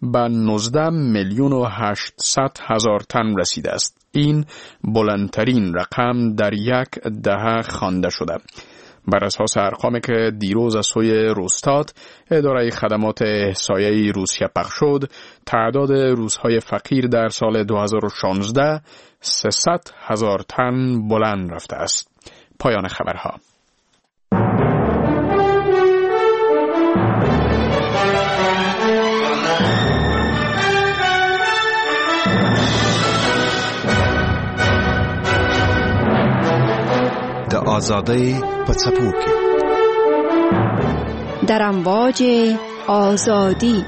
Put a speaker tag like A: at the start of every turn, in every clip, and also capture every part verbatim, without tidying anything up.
A: به نوزده میلیون و هشتصد هزار تن رسیده است. این بلندترین رقم در یک دهه خوانده شده. بر اساس ارقامی که دیروز از سوی روستات اداره خدمات احصایه‌ای روسیه پخش شد، تعداد روس‌های فقیر در سال دو هزار و شانزده سیصد هزار تن بلند رفته است. پایان خبرها.
B: د آزادۍ په څپو کې
C: در امواج آزادی.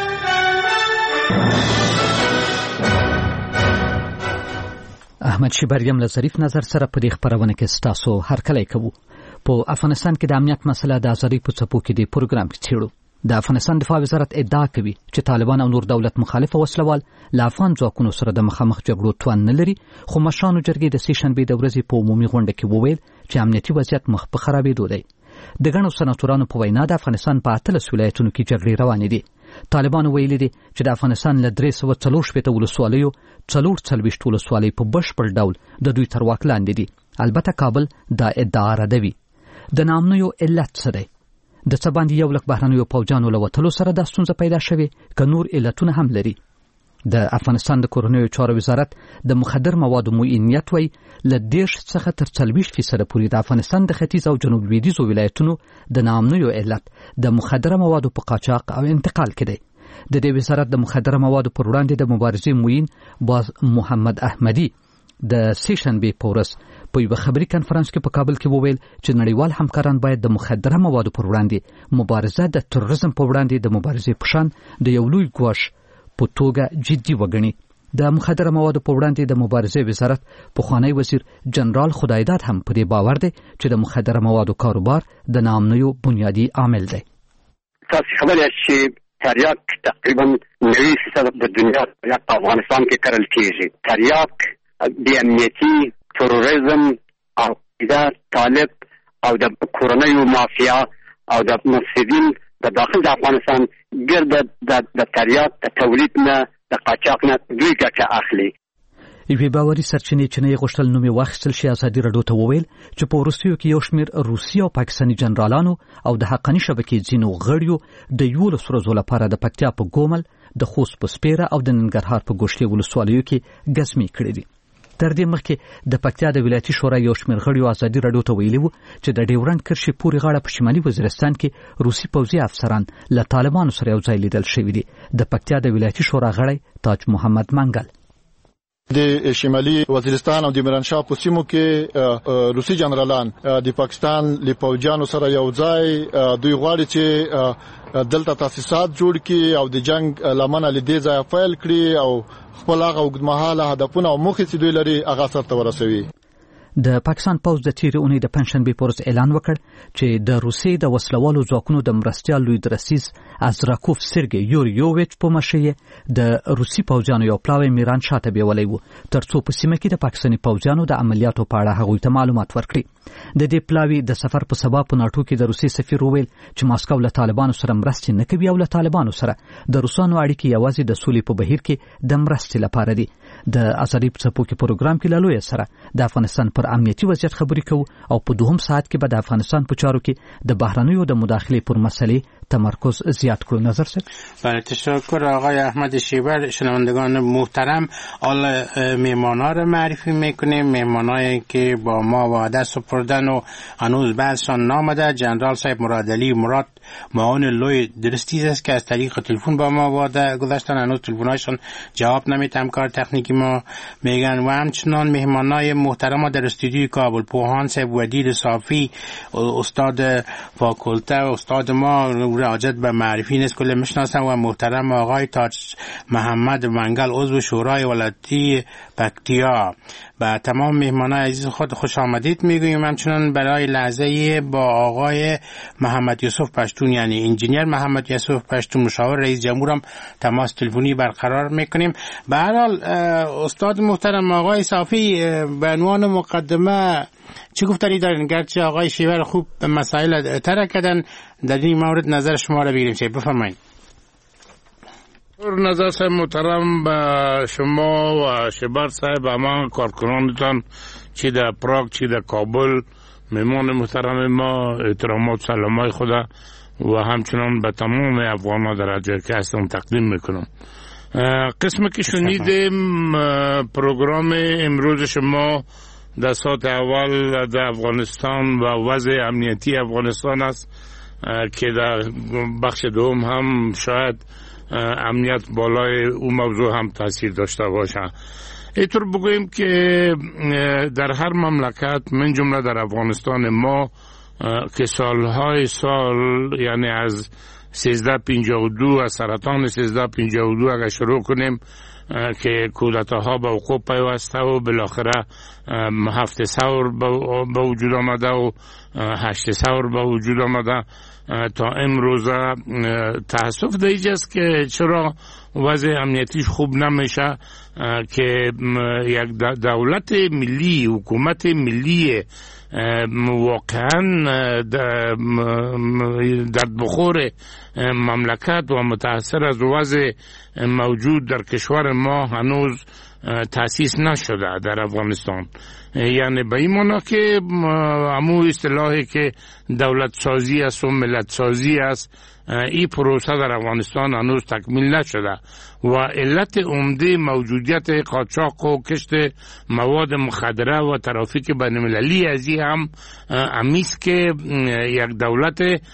D: احمد شیبریم له ظریف نظر سره په دې خبرونه کې ستاسو هرکلی کوو. په افغانستان کې د امنیت مسله د آزادۍ په څپو کې د پروګرام کې څیړو. د افغانستان دفاع وزارت ادعا کوي چې طالبان او نور دولت مخالف وسلوال له افغان ځواکونو سره د مخامخ جګړو توان نه لري، خو مشرانو جرګې د سې شنبې د ورځې په عمومي غونډه کې وویل چې امنیتي وضعیت مخ په خرابېدو دی. د ګڼو سناتورانو په وینا د افغانستان په اتلس ولایتونو کې جګړې روانې دي. طالبانو ویلي دي چې د افغانستان له درې سوه څلور شپېته ولسوالیو څلور څلوېښت ولسوالۍ په بشپړ ډول د دوی تر واک لاندې دي. البته کابل دا ادعا ردوي. د ناامنیو علت څه دی؟ د څه باندې یو لک بهرنیو پوځیانو له وتلو سره دا ستونزه پیدا شوې که نور علتونه هم لري؟ د افغانستان د کورنیو چارو وزارت د مخدر موادو معینیت وایي له دېرش څخه تر څلوېښت فیصده پورې د افغانستان د ختیځ او جنوب لویدیځو ولایتونو د ناامنیو علت د مخدره موادو په قاچاق او انتقال کې دی. د دې وزارت د مخدره موادو پر وړاندې د مبارزې معین باز محمد احمدي د سې شنبې په ورځ په یوه خبري کنفرانس کې په کابل کې وویل چې نړیوال همکاران باید د مخدره موادو پر وړاندې مبارزه د تروریزم په وړاندې د مبارزې په شان د یو لوی ګواښ په توګه جدي وګڼي. د مخدره موادو په وړاندې د مبارزې وزارت پخوانی وزیر جنرال خدایداد هم په دې باور دی چې د مخدره موادو کاروبار د ناامنیو بنیادی عامل دی.
E: تاسو خبرې چې تریاک تقریبا نوي فیصد د دنیا تریاک په افغانستان کې کرل کېږي. تریاک د امنیتي تروریزم او د طالب او د کورنیو مافیا او د مفسدین د داخل د افغانستان ګرد د تریاک د تولید نه د قاچاق نه دوی ګټه اخلي.
D: یوې باوري سرچینې چې نه یې غوښتل نوم یې واخیستل شي ازادي راډیو ته وویل چې په وروستیو کې یو شمېر روسي او پاکستاني جنرالانو او د حقاني شبکې ځینو غړیو د یولس ورځو لپاره د پکتیا په ګومل، د خوست په سپیره او د ننګرهار په ګوشتې ولسوالیو کې ګزمې کړې دي. تر دې مخکې د پکتیا د ولایتي شورا یو شمېر غړیو ازادي راډیو ته ویلي وو چې د ډیورنډ کرښې پورې غاړه په شمالي وزیرستان کې روسي پوځي افسران له طالبانو سره یو ځای لیدل شوي دي. د پکتیا د ولایتي شورا غړی تاج محمد منګل
F: د شمالي وزیرستان او د میرانشاه په سیمو کې روسي جنرالان د پاکستان له پوځیانو سره یو ځای دوی غواړي چې دلته تاسیسات جوړ کړي او د جنگ لمنه لدې ځای فایل کړي او خپل هغه اوږدمهاله هدفونه او موخې چې دوی لري هغه سرته ورسوي.
D: د پاکستان پوځ د تیرې اونۍ د پنجشنبې په ورځ اعلان وکړ چې د روسیې د وسلوالو ځواکونو د مرستیال لوی درسیز ازراکوف سرګی یوریوویچ په مشرۍ د روسي پوځیانو یو پلاوی میران شاته بیولای وو ترڅو په سیمه کې د پاکستاني پوځیانو د عملیاتو په اړه هغوی ته معلومات ورکړي. د دې پلاوی د سفر په سبب په ناټو کې د روسي سفیر وویل چې ماسکو له طالبانو سره مرستې نه کوي او له طالبانو سره د روسانو اړیکې یوازې د سولې په بهیر کې د مرستې لپاره دي. د ازادي په څپو کې پروګرام کې له لوی سره د افغانستان پر امنیتي وضعیت خبرې کوو او په دوهم ساعت کې به د افغانستان په چارو کې د بهرنیو د مداخلې پر مسلې تمرکز زیاد کړو. نظر سر
G: بله تشکر آقای احمد شیبر. شنوندگان محترم، حالا مهمانا رو معرفی میکنیم، مهمانایی که با ما وعده سپردن و هنوز بعضشان نامده. جنرال صاحب مرادعلی مراد معاون لوی درستیز است که از طریق تلفن با ما وعده گذاشتن، هنوز تلفن‌هایشان جواب نمیدن، کار تکنیکی ما میگن. و همچنان مهمانای محترم در استودیوی کابل، پوهان صاحب ودید صافی استاد فاکولته، استاد ما راجد به معرفی نیست کل میشناسم، و محترم آقای تاج محمد منگل عضو شورای ولایتی پکتیا. با تمام مهمانان عزیز خود خوش آمدید میگویم. همچنان برای لحظه با آقای محمد یوسف پشتون یعنی انجینیر محمد یوسف پشتون مشاور رئیس جمهور هم تماس تلفنی برقرار میکنیم. به هر حال استاد محترم آقای صافی، به عنوان مقدمه چه گفتنی دارین؟ گرچه آقای شیور خوب به مسائل ترک کردن، در این مورد نظر شما را بگیریم. چه بفرمایید.
H: نظر صاحب محترم به شما و شبر صاحب اما کارکنانتان چی در پراگ چی در کابل میمان محترم ما احترامات سلامای خدا و همچنان به تمام افغان‌ها در جای که هستم تقدیم میکنم. قسم که شنیدیم پروگرام امروز شما در ساعت اول در افغانستان و وضع امنیتی افغانستان است که در بخش دوم هم شاید امنیت بالای اون موضوع هم تاثیر داشته باشه. اینطور بگوییم که در هر مملکت من جمله در افغانستان ما که سالهای سال یعنی از سیزده پنجاه و دو از سرطان سیزده پنجاه و دو اگر شروع کنیم که کودتاها به وقوع پیوسته و بالاخره هفت ثور به وجود آمده و هشت ثور به وجود آمده تا امروز تاسف دیگه است که چرا وضع امنیتیش خوب نمیشه که یک دولت ملی حکومت ملی واقعا در بخور مملکت و متاثر از وضع موجود در کشور ما هنوز تأسیس نشده در افغانستان. یعنی به این معنی که همون اصطلاحی که دولت سازی است و ملت سازی است این پروسه در افغانستان هنوز تکمیل نشده و علت عمده موجودیت قاچاق و کشت مواد مخدره و ترافیک بین‌المللی از این هم امیست که یک دولت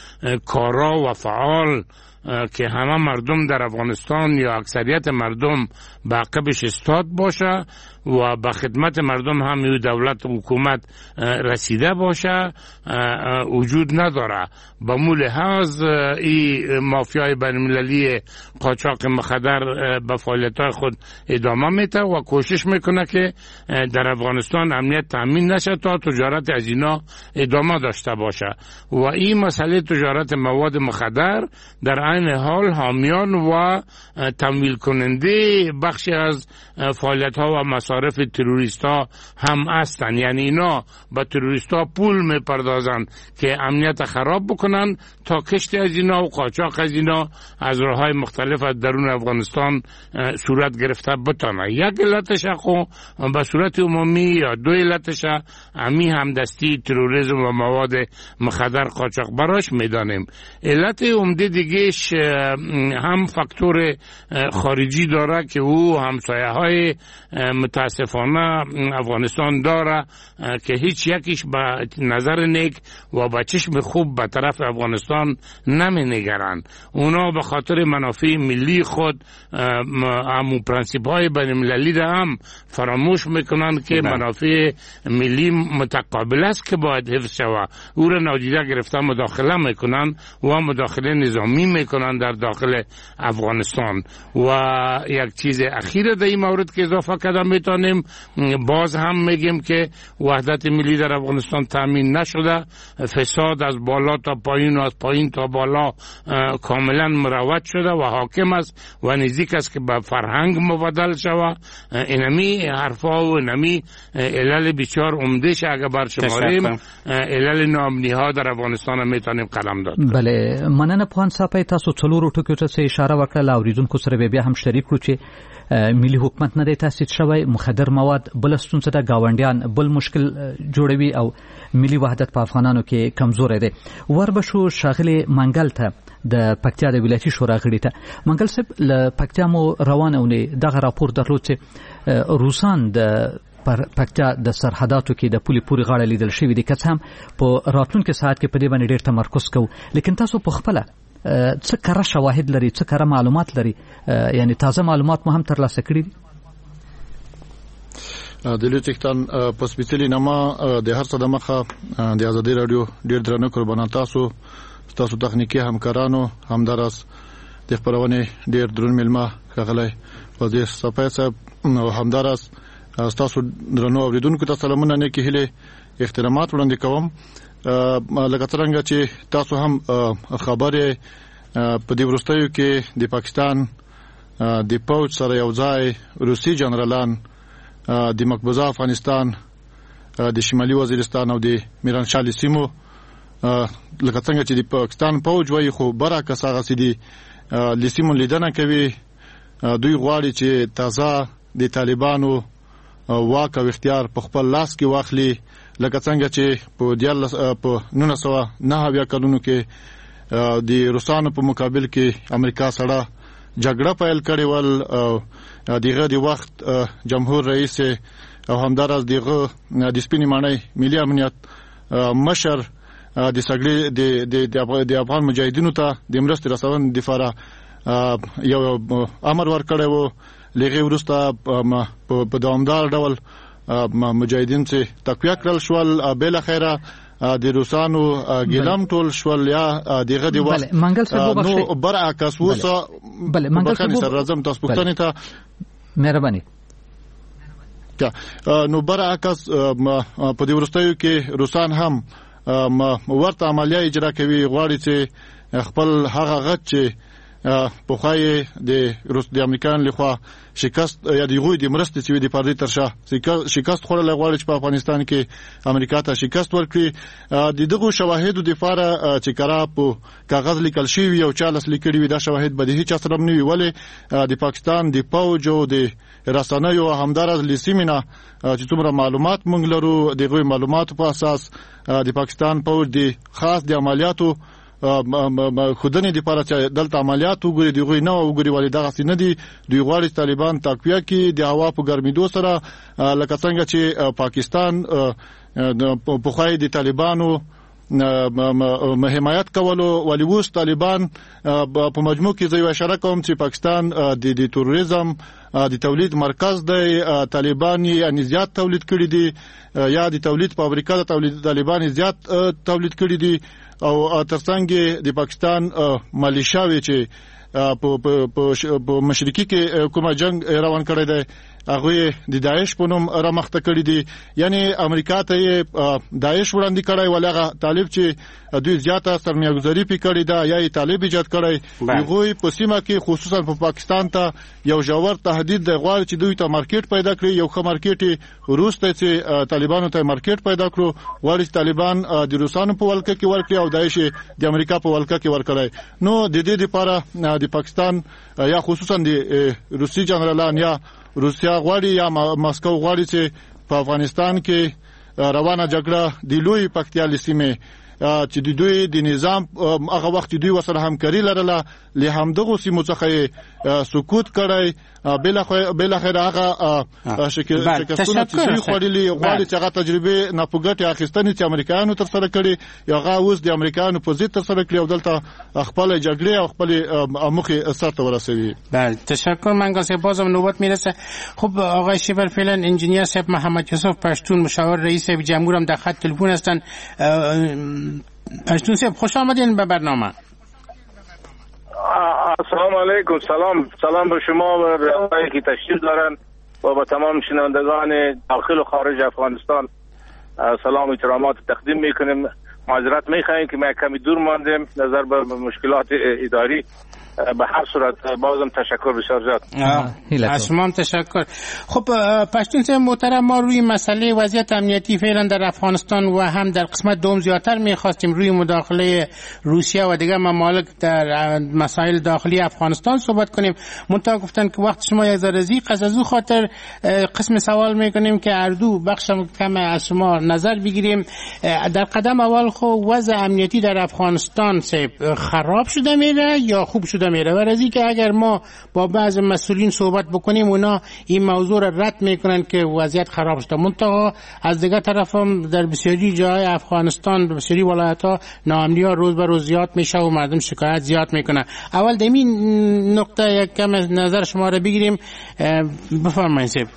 H: کارا و فعال که همه مردم در افغانستان یا اکثریت مردم به عقبش استاد باشه و به خدمت مردم هم این دولت و حکومت رسیده باشه وجود نداره. به مو لحاظ این مافیای بین‌المللی قاچاق مخدر به فعالیت‌های خود ادامه میده و کوشش میکنه که در افغانستان امنیت تامین نشه تا تجارت از اینا ادامه داشته باشه و این مسئله تجارت مواد مخدر در عین حال حامیان و تمویل کننده بخشی از فعالیت‌ها و مصارف تروریست‌ها هم هستند. یعنی اینا به تروریست‌ها پول میپردازند که امنیت خراب بکنن تا کشت از اینا و قاچاق از اینا از راه‌های مختلف از درون افغانستان صورت گرفته بتونه. یک علتش خو به صورت عمومی یا دو علتش امی همدستی تروریسم و مواد مخدر قاچاق براش میدانیم. علت عمده دیگهش هم فاکتور خارجی داره که او همسایه های متاسفانه افغانستان داره که هیچ یکیش به نظر نیک و به چشم خوب به طرف افغانستان نمی نگرند. اونا به خاطر منافع ملی خود همون پرنسیپ های بین المللی ده هم فراموش میکنن که منافع ملی متقابل است که باید حفظ شود. او را نادیده گرفته مداخله میکنن و مداخله نظامی میکنن در داخل افغانستان. و یک چیز اخیر در این مورد که اضافه کردم میتونیم باز هم میگیم که وحدت ملی در افغانستان تامین نشده، فساد از بالا تا پایین و از پایین تا بالا کاملا مروج شده و حاکم است و نزدیک است که به فرهنگ مبدل شود. اینمی حرفا و اینمی علل بسیار عمدهش اگر برشماریم علل ناامنی ها در افغانستان میتونیم قلم داد.
D: بله، مننه پوهان صاحب، تاسو څلورو ټکو ته اشاره وکړه، اوریدونکو سره بیا هم شریک کړو چې ملي حکومت نه دی تاسیس شوی، مخدر مواد بل ستونزه ده، گاونډیان بل مشکل جوړوي او ملي وحدت په افغانانو کې کمزوري دی. وربشو شاغلي منګل ته د پکتیا د ولایتي شورا غړي ته منګل صاحب ل پکتیا مو روانونه دغه راپور درلود چې روسان د پر پکتیا د سرحداتو کې د پولي پوري غاړه لیدل شوې دي، که څه هم په راتلونکو ساعت کې په دې باندې ډېر تمرکز کوو، لیکن تاسو په خپل څه کره شواهد لري، څه کره معلومات لري، یعنی تازه معلومات مو هم ترلاسه کړي دي؟
F: د لوتختان په سپیڅلي نامه د هر څه د مخه د ازادي رادیو ډېر درنو قربانان تاسو تاسو تخنیکی همکارانو همدارس د خبرونه ډېر درون ملما غلای وزیر صفای صاحب او همدارس تاسو درنو اوریدونکو ته سلامونه نه کېله احترامات وړاندې کوم. لکه څنګه چې تاسو هم خبره په دې ورستیو کې د پاکستان د پوځ سره یو ځای روسي جنرالان د مقبوضه افغانستان د شمالي وزیرستان او د میرانشاه سیمو لکه څنګه چې د پاکستان پوځ وایي خو برعکس هغه سي دي لسیمو لیدنه کوي دوی غواړي چې تازه د طالبانو واک او اختیار په خپل لاس کې واخلي، لکه څنګه چې په دیارلس په نولس سوه نهه اویا کلونو کې د روسانو په مقابل کې امریکا سره جګړه پیل کړې ول. دغه د وخت جمهور رئیس او همدارس دغه د سپینې ماڼۍ ملي امنیت مشر د سګړې د د افغان مجاهدینو ته د مرستې رسونې لپاره یو امر ورکړی و. لغې وروسته په دوامدار ډول مجاهدین چې تقویه کړل شول، بل خیره د روسانو ګلم ټول شول یا دغه دی وخت نو برعکس وسه.
D: بله منګل
F: صاحب راځم تاسو پوښتنه ته
D: مهرباني.
F: نو برعکس په دې وروستیو کې روسان هم ورته عملیه اجرا کوي، غواړي چې خپل هغه غږ چې په خوای د روس د امریکایانو لخوا شکست یا د غوی د مرستې چې د پردي ترشا شکست خورل غواړي چې په افغانستان کې امریکا ته شکست ورکړي. د دغه شواهدو د لپاره چې کرا په کاغذ لیکل شوی او چالس لیکلي وي، دا شواهد به د هیڅ اثر نه وي، ولې د پاکستان د پوج او د رسنیو همدارز لیسیمینه چې څومره معلومات مونږ لرو، دغه معلوماتو په اساس د پاکستان پوج د خاص د عملیاتو خودنی دی لپاره چې دلته عملیات وګوري، دغه نه وګوري ولې دغه سینه دي. دوی غواړي طالبان تقویه کړي د هوا په ګرمېدو سره، لکه څنګه چې پاکستان په خوای د طالبانو حمایت کولو، ولې اوس طالبان په مجموع کې زه یو اشاره کوم چې پاکستان د تروریزم د تولید مرکز دی. طالبان یې زیات تولید کړي دي یا د تولید فابریکه د تولید طالبان زیات تولید کړي دي، او ترڅنګ د پاکستان مالیشاوي چې په مشرقي کې کومه جنگ روان کړی دی هغه د داعش په نوم را مخته کړی دي. یعنی امریکا ته داعش وړاندې کړی ولغه طالب چې دوی زیاته سرمایه‌گذاري پی کړی دا یا طالب ایجاد کړی، هغه په سیمه کې خصوصا په پاکستان ته یو جوړ تهدید دی. غواړي چې دوی ته مارکیټ پیدا کړي، یو ښه مارکیټ روس ته چې طالبانو ته مارکیټ پیدا کړو. غواړي چې طالبان د روسانو په ولکه کې ورکړي او داعش د امریکا په ولکه کې ورکړي. نو د دې لپاره د پاکستان یا خصوصا د روسي جنرالان یا روسیا غواړي یا ماسکو غواړي چې په افغانستان کې روانه جګړه د لوی پکتیال سیمه چې د دوی د نظام هغه وخت دوی وسره همکاري لرله، له همدغه سیمو څخه سکوت کړی، بل اخر هغه شکستونه چې دوی خوړلي غواړي چې هغه تجربه ناپوګټه اخیستنې چې امریکایانو تر سره کړي هغه اوس د امریکایانو په ضد تر سره کړي او دلته خپل جګړې او خپل مخې سرته ورسوي.
G: بله تشکر. منګل صاحب بازم نوبت میرسه. خب آقای شیبر فعلا انجینیر صاحب محمد یوسف پشتون مشاور رئیس جمهور هم در خط تلفن هستند. پشتون صاحب خوش آمدین به برنامه.
I: السلام علیکم. سلام سلام به شما و به آقایی که تشریف دارن و به تمام شنوندگان داخل و خارج افغانستان سلام و احترامات تقدیم میکنیم. معذرت میخوایم که ما کمی دور ماندیم نظر به مشکلات اداری. به هر صورت بازم تشکر بسیار زیاد.
G: از شما تشکر. خب پشتون صاحب محترم، ما روی مسئله وضعیت امنیتی فعلا در افغانستان و هم در قسمت دوم زیادتر میخواستیم روی مداخله روسیه و دیگر ممالک در مسائل داخلی افغانستان صحبت کنیم. منتها گفتن که وقت شما یک ذره ضیق است، از او خاطر قسم سوال میکنیم که اردو بخش کم از شما نظر بگیریم. در قدم اول خو وضع امنیتی در افغانستان صاحب خراب شده میره یا خوب شده میره؟ و از اینکه اگر ما با بعض مسئولین صحبت بکنیم اونا این موضوع را رد میکنن که وضعیت خراب شده، منتها از دیگه طرف هم در بسیاری جای افغانستان بسیاری ولایت ها ناامنی ها روز به روز زیاد میشه و مردم شکایت زیاد میکنن. اول در این نقطه یک کم نظر شما را بگیریم. بفرمایید صاحب.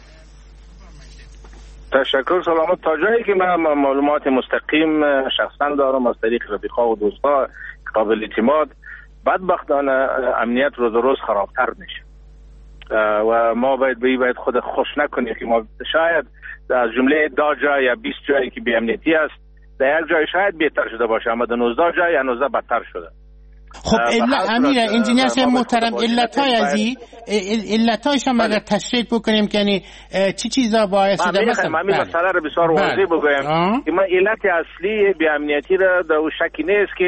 I: تشکر. سلامت. تا جایی که من معلومات مستقیم شخصا دارم از طریق رفیقا و دوستا قابل اعتماد، بدبختانه امنیت روز روز خرابتر میشه و ما باید به باید خود خوش نکنیم که ما شاید از جمله ده جای یا بیست جایی که بی امنیتی است در یک جای شاید بهتر شده باشه، اما در نوزده جای یا نوزده بدتر شده.
G: خب امیر انجینیر صاحب محترم، علتای ازی علتایش هم اگر تشریح بکنیم که یعنی چی چیزا باعث شده؟
I: مثلا من این مسئله رو بسیار واضح بگویم که من علت اصلی بی امنیتی را در شکی نیست که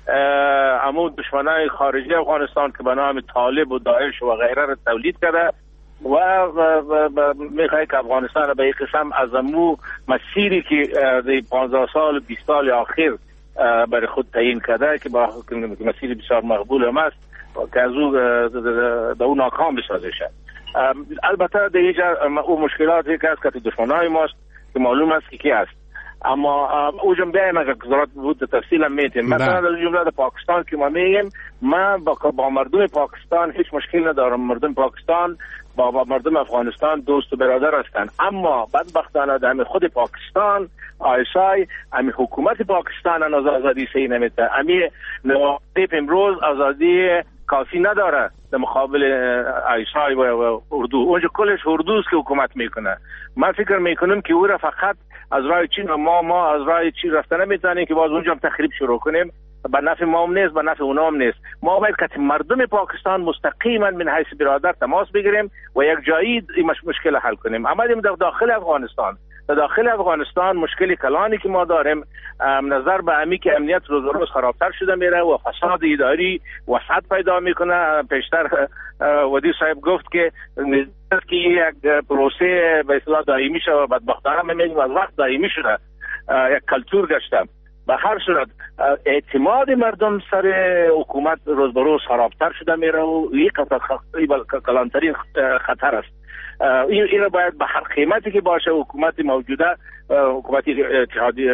I: امو دشمنای خارجی افغانستان که به نام طالب و داعش و غیره را تولید کرده و میخواد که افغانستان به این قسم از امو مسیری که در پانزده سال بیست سال اخیر برای خود تعیین کرده که با مسیر بسیار مقبول هم است که از او در اون ناکام بسازه شد. البته در اینجا او مشکلاتی که است که دشمنای ماست که معلوم است که کی است، اما او جمع بیایم اگر ضرورت بود تفصیل هم میتیم. مثلا در جمله در پاکستان که ما میگیم، من با, با مردم پاکستان هیچ مشکل ندارم. مردم پاکستان با, با مردم افغانستان دوست و برادر هستند، اما بدبختانه در خود پاکستان آیسای امی حکومت پاکستان از آزادی سی نمیده. امی نوازیب امروز آزادی کافی نداره در مقابل آیسای و اردو. اونجا کلش اردوست که حکومت میکنه. من فکر میکنم که او را فقط از راه چین و ما ما از راه چین رفتن نمیتونیم که باز اونجا هم تخریب شروع کنیم. به نفع ما هم نیست، به نفع اونا هم نیست. ما باید که مردم پاکستان مستقیما من حیث برادر تماس بگیریم و یک جایی این مشکل حل کنیم. اما در داخل افغانستان در داخل افغانستان مشکلی کلانی که ما داریم نظر به امی که امنیت روز روز خرابتر شده میره و فساد اداری وسعت پیدا میکنه. پیشتر ودی صاحب گفت که که یک پروسه به اصطلاح دائمی شده و بدبختانه ما میگیم از وقت دائمی شده، یک کلتور گشته. به هر صورت اعتماد مردم سر حکومت روز به روز خرابتر شده میره و این کلانترین خطر است. این این باید به هر قیمتی که باشه حکومت موجوده، حکومت اتحادیه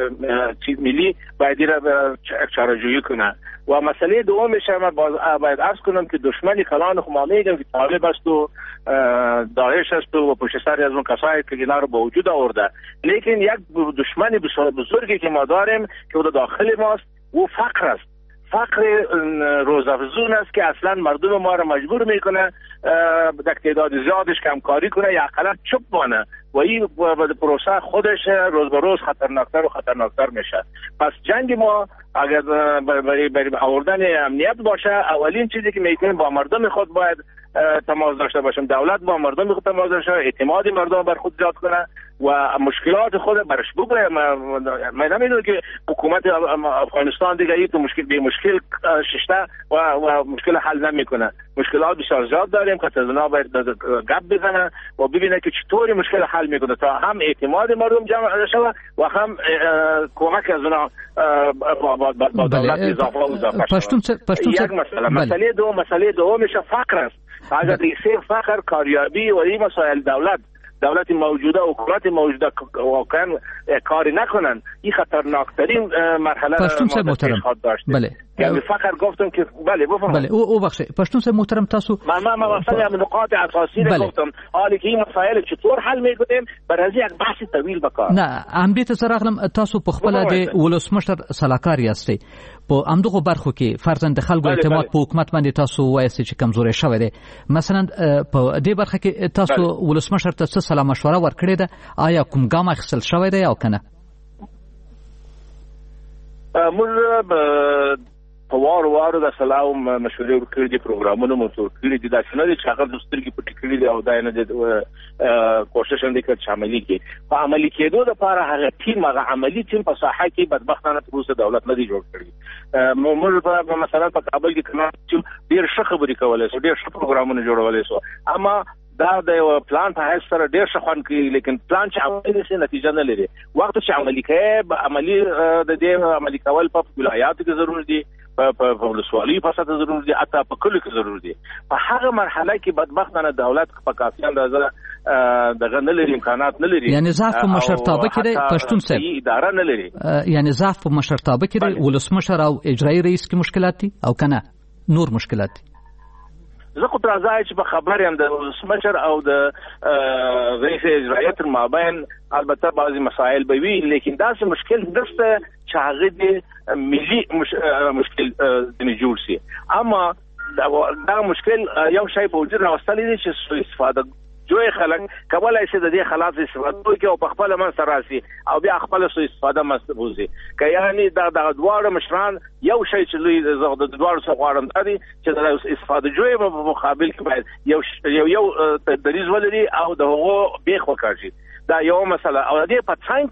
I: ملی باید این را چاره‌جویی کنه. و مسئله دومش هم باید عرض کنم که دشمنی کلان خو ما میگم که طالب است و داعش است و پشت سر از اون کسایی که اینا رو به وجود آورده. لیکن یک دشمن بزرگی که ما داریم که او داخل ماست و فقر است. فقر روزافزون است که اصلا مردم ما را مجبور میکنه در تعداد زیادش کمکاری کنه یا اقلا چوب مانه و این پروسه خودش روز به روز خطرناکتر و خطرناکتر میشه. پس جنگ ما اگر برای برای آوردن امنیت باشه، اولین چیزی که میکنیم با مردم خود باید تماس داشته باشیم. دولت با مردم خود تماس داشته، اعتماد مردم بر خود زیاد کنه و مشکلات خود برش بگه. من نمیدونم که حکومت افغانستان دیگه این تو مشکل به مشکل ششته و, و مشکل حل نمیکنه. مشکلات بسیار زیاد داریم که تزنا باید گپ بزنه و ببینه که چطوری مشکل حل میکنه تا هم اعتماد مردم جمع شود و هم کمک از اونا با, با, با دولت اضافه و اضافه شود. یک مسئله. مسئله دوم مسئله دومش فقر است. اگر دیگه فقر کاریابی و این مسائل دولت دولت موجوده و حکومت موجوده واقعا کاری نکنن، این خطرناکترین مرحله
D: پشتون محترم
I: داشته.
D: بله
I: یعنی فقر گفتم که بله بفرمایید.
D: بله او او بخش پشتون صاحب محترم تاسو
I: ما ما مثلا هم نقاط اساسی
D: بله.
I: گفتم حالی که این مسائل چطور حل میکنیم برای یک بحث طویل بکار.
D: نه ام دې ته سره تاسو په خپل د ولسمشر سلاکار یاستئ په امدغه برخو کې فرضاً د خلکو اعتماد په حکومت باندې تاسو وایسته چې کمزوري شوی دی. مثلا په دې برخه کې تاسو ولسمشر ته څه سلا مشوره ورکړې ده؟ آیا کوم ګام اخیستل شوی دی او کنه؟
I: موږ په وار وار د سلام مشورې ورکړې دي، پروګرامونه مو ورکړي دي. دا څنګه دي چې هغه د سترګې پټې کړې دي او دا نه د کوشش هم وکړي چې عملي کړي. په عملي کېدو لپاره هغه ټیم هغه عملي ټیم په ساحه کې بدبختانه تر اوسه دولت نه دی جوړ کړی. موږ مثلا په کابل کې کله ډېر ښه خبرې کولای شو، ډېر ښه پروګرامونه جوړولای شو، اما دا د پلان په هیڅ سره ډېر ښه خوند کوي، لیکن پلان چې عملي نشي نتیجه نه لري. وخت چې عملي کوي عملي د دې عملي کول په ولایاتو کې ضروري دي، په ولسوالۍ په سطح ضروري دي، حتی په کلیو کې ضروري دي. په هغه مرحله کې بدبختانه دولت په کافي اندازه دغه نه لري، امکانات نه لري.
D: یعنی ضعف په مشرتابه کې دی پښتون صاحب،
I: اداره نه لري.
D: یعنی ضعف په مشرتابه کې دی، ولسمشر او اجرایی رئیس کې مشکلات دي او کنه نور مشکلات دي.
I: زه خو تر ځای چې په خبر یم د ولسمشر او د رئیس اجرایه تر مابین البته بعضی مسائل به وي، لیکن داسې مشکل نشته چې هغه د ملي مشکل د جوړ شي. اما دا مشکل یو شی په وجود راوستلی دی چې سوء استفاده جوړ خلک کولای شي د دې خلاف استفاده وکړي او په خپل من سره راسي او بیا خپل سوء استفاده مستبوزي. که یعنی دا د دواړو مشران یو شی چې لوی د دواړو څخه غواړم دی چې د استفاده جوړ په مقابل کې باید یو یو یو تدریس ولري او د هغو بیخ وکړي. دا یو مسله. او د دې په څنګ کې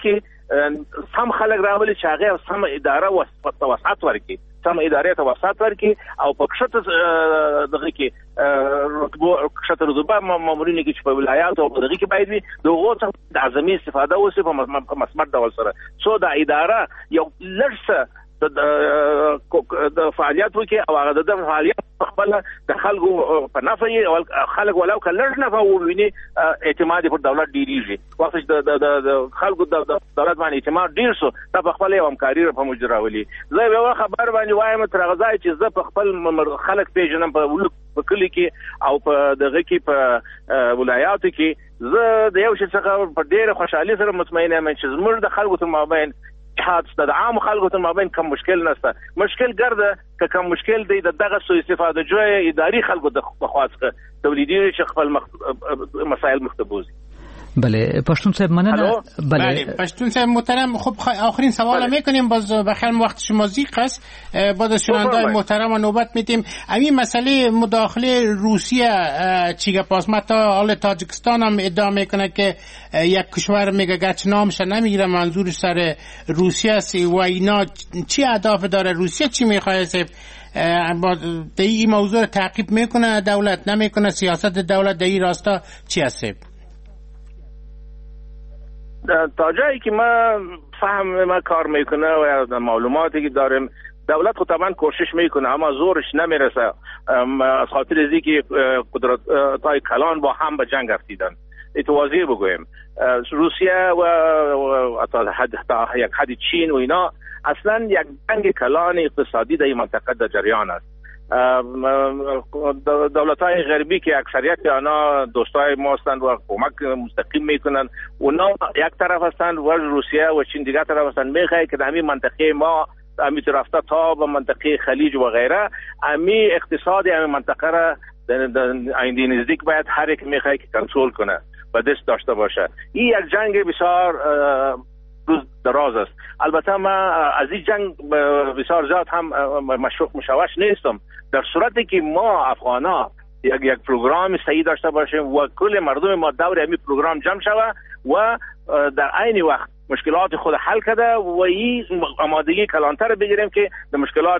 I: سم خلک راولي چې هغه سم اداره وسعت ورکړي سم ادارې ته وسعت ورکړي او په کښته دغه کې رتبه کښته رتبه مامورین کې چې په ولایت او دغه کې باید وي دغه څخه د اعظمي استفاده وشي په مسمر ډول سره څو د اداره یو لږه د فعالیت وکي او هغه د فعالیت خپل د خلکو په نفع او خلک ولو کله نفع وویني اعتماد پر دولت ډیریږي وخت چې د خلکو د دولت باندې اعتماد ډیر شو دا په خپل یو همکاري په مجراولي زه یو خبر باندې وایم تر غځای چې زه په خپل خلک پیژنم په کلی کې او په دغه کې په ولایاتو کې زه د یو شي څخه په ډیره خوشحالي سره مطمئن یم چې زموږ د خلکو تر مابین حادثه د عام خلکو ته مابین کم مشکل نشته مشکل ګرځه که کم مشکل دی د دغه سو استفاده جوړ اداري خلکو د خواصه تولیدي شخص مسائل مختبوزي
D: بله پشتون صاحب مننه
G: بله پشتون صاحب محترم خب آخرین سوال میکنیم باز بخیر وقت شما زیق است بعد از شنونده‌های محترم نوبت میدیم همین مسئله مداخله روسیه چی گپ است تا حال تاجیکستان هم ادعا میکنه که یک کشور میگه گچ نامش نمیگیره منظورش سر روسیه است و اینا چی اهداف داره روسیه چی میخواد صاحب در این موضوع تعقیب میکنه دولت نمیکنه سیاست دولت در این راستا چی است
I: تا جایی که ما فهم ما کار میکنه و معلوماتی که داریم دولت خود طبعا کوشش میکنه اما زورش نمیرسه از خاطر ازی که قدرت‌های کلان با هم به جنگ رفتیدن اتوازی بگویم روسیه و تا یک حد چین و اینا اصلا یک جنگ کلان اقتصادی در این منطقه در جریان است دولت‌های غربی که اکثریت آنها دوستای ما هستند و کمک مستقیم میکنند اونا یک طرف هستند و روسیه و چین دیگر طرف هستند میخواد که در همین منطقه ما همین رفته تا به منطقه خلیج و غیره همین اقتصاد همین منطقه را در آینده نزدیک باید هر یک میخواد که کنترل کنه و دست داشته باشه این یک جنگ بسیار روز دراز است البته ما از این جنگ بسیار زیاد هم مشوق مشوش نیستم در صورتی که ما افغانا یک یک پروگرام صحیح داشته باشیم و کل مردم ما دور همین پروگرام جمع شوه و در عین وقت مشکلات خود حل کرده و این آمادگی کلانتر بگیریم که در مشکلات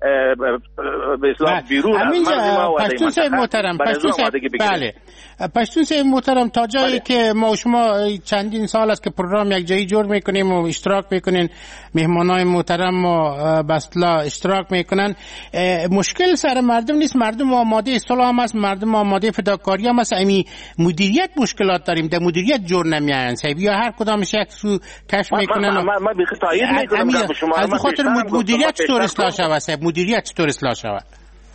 I: به اصطلاح بیرون از مرز ما و
G: پشتون صاحب محترم پشتون صاحب بله پشتون صاحب محترم تا جایی که ما شما چندین سال است که پروگرام یک جایی جور میکنیم و اشتراک میکنین مهمانای محترم و بسلا اشتراک میکنن مشکل سر مردم نیست مردم آماده اصلاح هم است مردم آماده فداکاری هم است امی مدیریت مشکلات داریم در مدیریت جور نمیان صاحب یا هر کدامش یک سو کشف میکنن
I: ما ما ما بخطایید میکنم به شما
G: از خاطر مدیریت چطور اصلاح شود صاحب مدیریت چطور اصلاح شود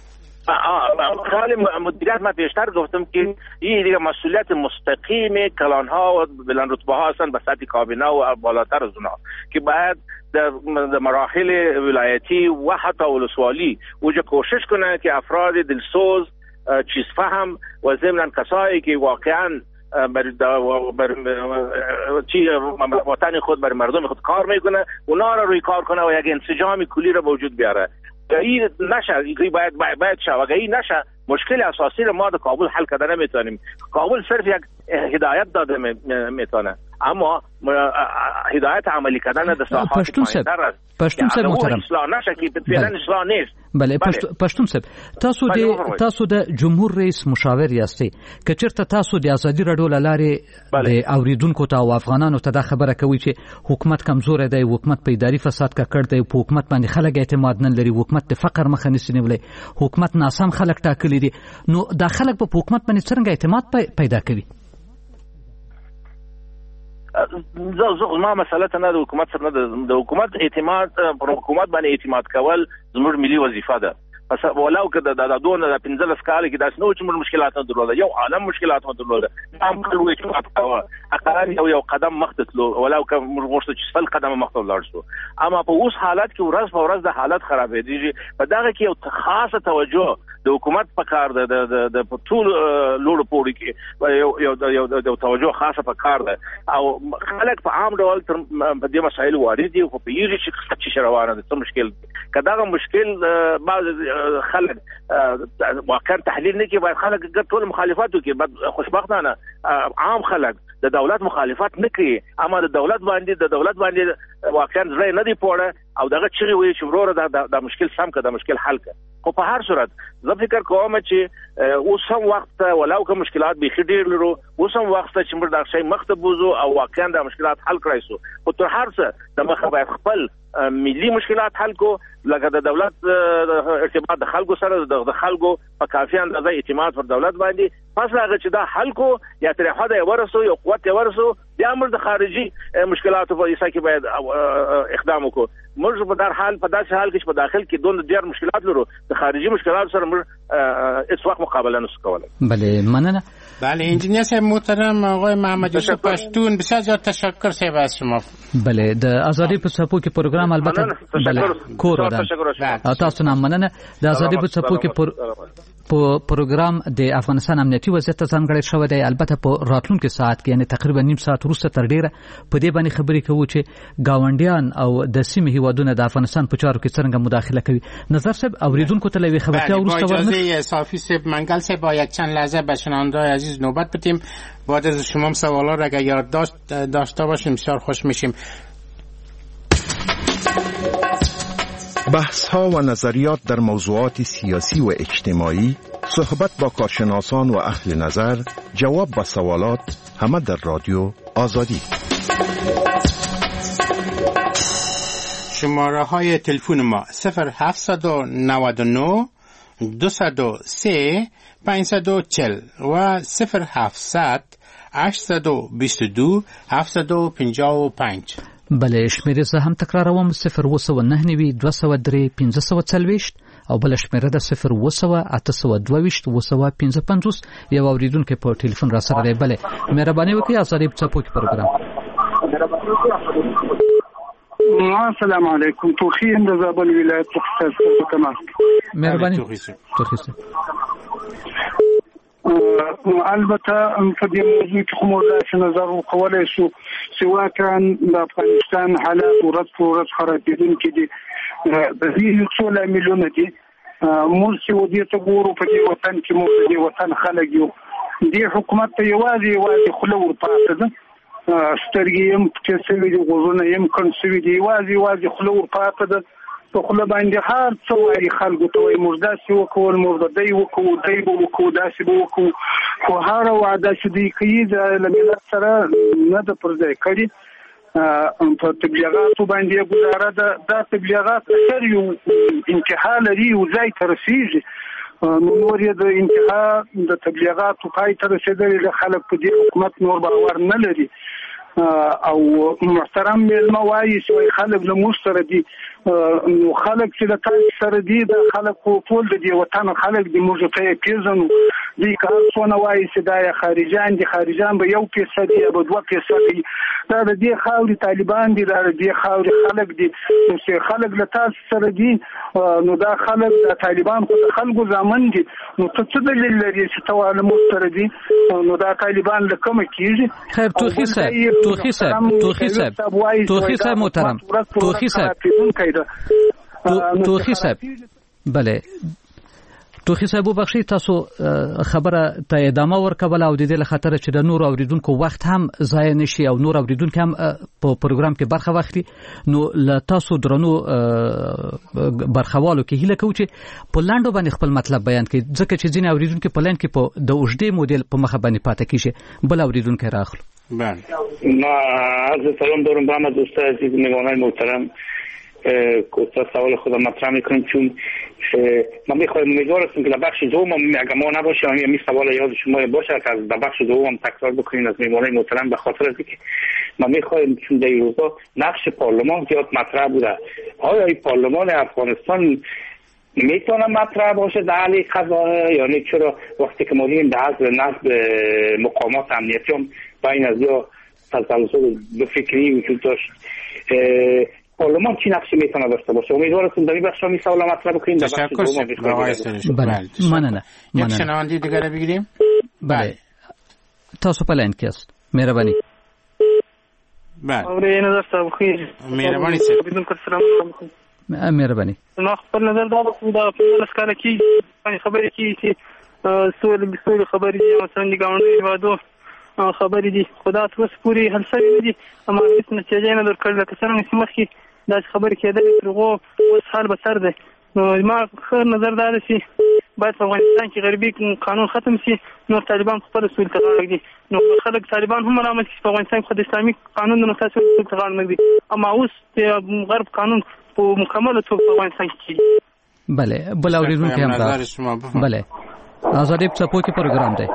I: حال مدیریت ما بیشتر گفتم که این دیگه مسئولیت مستقیم کلانها و بلند رتبه ها هستند به سطح کابینه و بالاتر از اونها که باید در مراحل ولایتی و حتی ولسوالی وجه کوشش کنند که افراد دلسوز چیز فهم و ضمن کسایی که واقعا بر بر چی وطن خود بر مردم خود کار میکنه اونا را روی کار کنه و یک انسجام کلی را وجود بیاره این نشه این باید باید, باید شه و این نشه مشکل اساسی را ما در کابل حل کردن نمیتونیم کابل صرف یک هدایت داده میتونه اما هدایت عملی کردن در ساحات پایین‌تر است
D: پشتون صاحب محترم
I: اصلاح نشه که فعلا اصلاح نیست
D: بله پشتون صاحب تاسو د تاسو د جمهور رئیس مشاور یاستئ که چیرته تاسو د ازادي رادیو لاره د اوریدونکو ته او افغانانو ته دا خبره کوي چې حکومت کمزور دی حکومت په اداري فساد کا کړ دی په حکومت باندې خلک اعتماد نه لري حکومت د فقر مخه نشي نیولای حکومت ناسم خلک ټاکلي دي نو دا خلک په حکومت باندې څنګه اعتماد پیدا کوي
I: زه ما مسله نه د حکومت سره نه د حکومت اعتماد پر حکومت باندې اعتماد کول زموږ ملي وظیفه ده پس ولو که د دونه د پنځلس کال کې داس نو چې موږ مشکلات نه درلوده یو عالم مشکلات نه درلوده هم کلوې چې ماته اقرار یو یو قدم مخته تلو ولو که موږ غوښتو چې سل قدم مخته ولاړ شو اما په اوس حالت کې ورځ په ورځ د حالت خرابېږي په دغه کې یو خاصه توجه د حکومت په کار ده د په ټول لوړ پوړي کې یو یو د توجه خاصه په کار ده او خلک په عام ډول په دې مسایل وارد دي خو په یوه چې چې روانه ده څه مشکل کداغه مشکل بعض خلک واقعا تحلیل نه کوي باید خلک ټول مخالفت وکړي بعد خوشبختانه عام خلک د دولت مخالفت نه کوي، اما د دولت باندې د دولت باندې واقعا ځای نه دی پوره او دغه چغې وایي چې وروره دا د مشکل سم کړه، د مشکل حل کړه. خو په هر صورت زه فکر کوم چې اوس هم وخت ولو که مشکلات بیخي ډېر لرو، اوس هم وخت چې موږ دا شی مخ ته بوزو او واقعا دا مشکلات حل کړای شو. خو تر هر څه د مخه باید خپل ملي مشکلات حل کو، لکه د دولت ارتباط د خلکو سره، د خلکو په کافي اندازه اعتماد پر دولت باندې، پس هغه چې دا حل کو یا تر حده ورسو یو قوت ورسو، بیا موږ د خارجي مشکلاتو په اړه کې باید اقدام وکړو. موږ په هر حال په داسې حال کې چې په داخل کې دوه ډېر مشکلات لرو، د خارجي مشکلاتو سره موږ هیڅ وخت مقابله نشو کولای.
D: بله مننه.
G: بله انجینیر صاحب محترم آقای محمد یوسف پشتون، بسیار زیاد تشکر صاحب از شما.
D: بله د آزادی په څپو کې پروګرام البته بله کور ده تاسو نه مننه. د آزادی په څپو کې پر په پروګرام د افغانستان امنیتي وضعیت ځانګړی شوی دی. البته په راتلونکي ساعت کې یعنی تقریبا نیم ساعت وروسته تر ډیره په دې باندې خبرې کوو چې گاونډیان او د سیمې هیوادونه د افغانستان په چارو کې څنګه مداخله کوي. نظر صاحب اوریدونکو ته لوي خبرتیا وروسته ورنه
G: اجازه صافی صاحب منگل صاحب با یک چند لحظه به شنونده‌های عزیز نوبت بدیم. بعد از شما سوالا را اگر یادداشت داشته باشیم بسیار خوش میشیم.
B: بحث ها و نظریات در موضوعات سیاسی و اجتماعی، صحبت با کارشناسان و اهل نظر، جواب با سوالات، همه در رادیو آزادی.
G: شماره های تلفن ما صفر هفت نه نه دو صفر سه پنج چهار صفر و صفر هفت هشت دو دو هفت پنج پنج.
D: بله شمیره زه هم تکراروم صفر و سو نه نوی دو سو درې پنځه سوه څلوېښت او بل شمیره ده صفر و سو اته سوه دوه ویشت و سوه پنځه پنځوس. یو اوریدونکی په ټلیفون را سره دی. بله مهرباني وکړئ آزادی په څپو کې پروګرام.
J: السلام علیکم. توخی هم د زابل ولایت څخه ستاسو تمام.
D: مهرباني توخی صاحب.
J: البته په دې موضوع کې کوم ځای نظر وکولای شو چې واقعا د افغانستان حالات ورځ په ورځ خرابېدونکي دي. د دې څو لاملونه دي. موږ چې ودې ته ګورو په دې وطن کې موږ د دې وطن خلک یو. دې حکومت ته یوازې یوازې خوله ورپاته ده. سترګې هم پټې شوي دي، غوږونه یې هم کڼ شوي دي، یوازې یوازې خوله ورپاته ده. په خوله باندې هر څه وایي خلکو ته وایي موږ داسې وکړو، موږ به دی وکړو، دی به وکړو، داسې به وکړو. خو هره وعده چې دوی کوي له ملت سره نه ده پر ځای کړې. په تبلیغاتو باندې ګزاره ده. دا تبلیغات اکثر یو انتها لري، یو ځای ته رسېږي. نو نور یې د انتها د تبلیغاتو پای ته رسېدلي خلک په دې حکومت نور باور نه لري. او محترم مېلمه وایي چې خلک له موږ سره دي. نو خلک چې د تاسو سره دي د خلکو ټول د دې وطن خلک دي، موږ ته یې پیژنو. دوی که هر څونه وایي چې دا خارجان دي، خارجان به یو فیصد یا به دوه فیصد دي. دا د دې خاورې طالبان دي، دا د دې خاورې خلک دي. نو چې خلک له تاسو سره دي نو دا خلک د طالبان خو د خلکو زامن دي. نو ته څه دلیل لري چې ته له موږ سره دي؟ نو دا طالبان له کومه کېږي؟
D: خیر توخی صاحب توخی صاحب توخی صاحب توخی صاحب محترم توخی صاحب توخی صاحب بله توخی صاحب وبخښئ تاسو خبره ته ادامه ورکول او د دې لخاطر چې د نور اوریدونکو وخت هم ضایع نشي او نور اوریدونکو هم په پروګرام کې برخه واخلي. نو له تاسو درنو برخوالو کې هیله کوم چې په لاندو باندې خپل مطلب بیان کړئ، ځکه چې ځینې اوریدونکو په لاند کې په د اوږدې مودیل په مخه باندې پاتې کیږي. بل اوریدونکو راخلو.
K: بله ما از سلام دارم به همه دوستان عزیز مهمانان محترم. کوتاه سوال خودم مطرح میکنم چون من میخوایم امیدوار هستم که در بخش دوم اگر ما نباشه همین سوال یاد شما باشه که در بخش دوم تکرار بکنین از مهمانان محترم، به خاطر اینکه ما میخوایم چون در این روزا نقش پارلمان زیاد مطرح بوده. آیا این پارلمان افغانستان میتونه مطرح باشه در حل قضایا؟ یعنی چرا وقتی که ما دیدیم در نصب مقامات امنیتی هم بین از یا تسلسل دو فکری وجود داشت، پارلمان چی نقشی میتونه داشته باشه؟ امیدوار هستم در این بخش می سوال مطرح بکنیم.
G: تشکر
D: بله مننه.
G: یک شنونده دیگر بگیریم.
D: بله تاسو په لاین کې است. مهرباني.
G: بله
J: اورې نظر صاحب خیر.
G: مهرباني صاحب.
J: بدون کړ سلام علیکم.
D: مهرباني.
J: نو خپل نظر دا کوم دا په لسکانه کې خبرې کې چې سوال به سوال خبرې مثلا د ګاونډي هیوادو
L: خبرې دي خو دا تر اوسه پورې حل شوې نه دي اما هېڅ نتیجه یې نه درکړې لکه څرنګه چې مخکې داسې خبرې کېدلې تر هغو اوس حال بدتر دی نو زما ښه نظر دا ده چې باید په افغانستان کې غربي قانون ختم شي نور طالبان خپله سولې ته غاړه ږدي نو خلک طالبان هم رامنځته کړي چې په افغانستان کې خو د اسلامي قانون د نو تاسو سولې ته غاړه نه ږدي اما اوس د غرب قانون په مکمله توګه په افغانستان کې کېږي
D: بله بل اورېدونکی هم دا بله آزادي په څپو کې پروګرام دی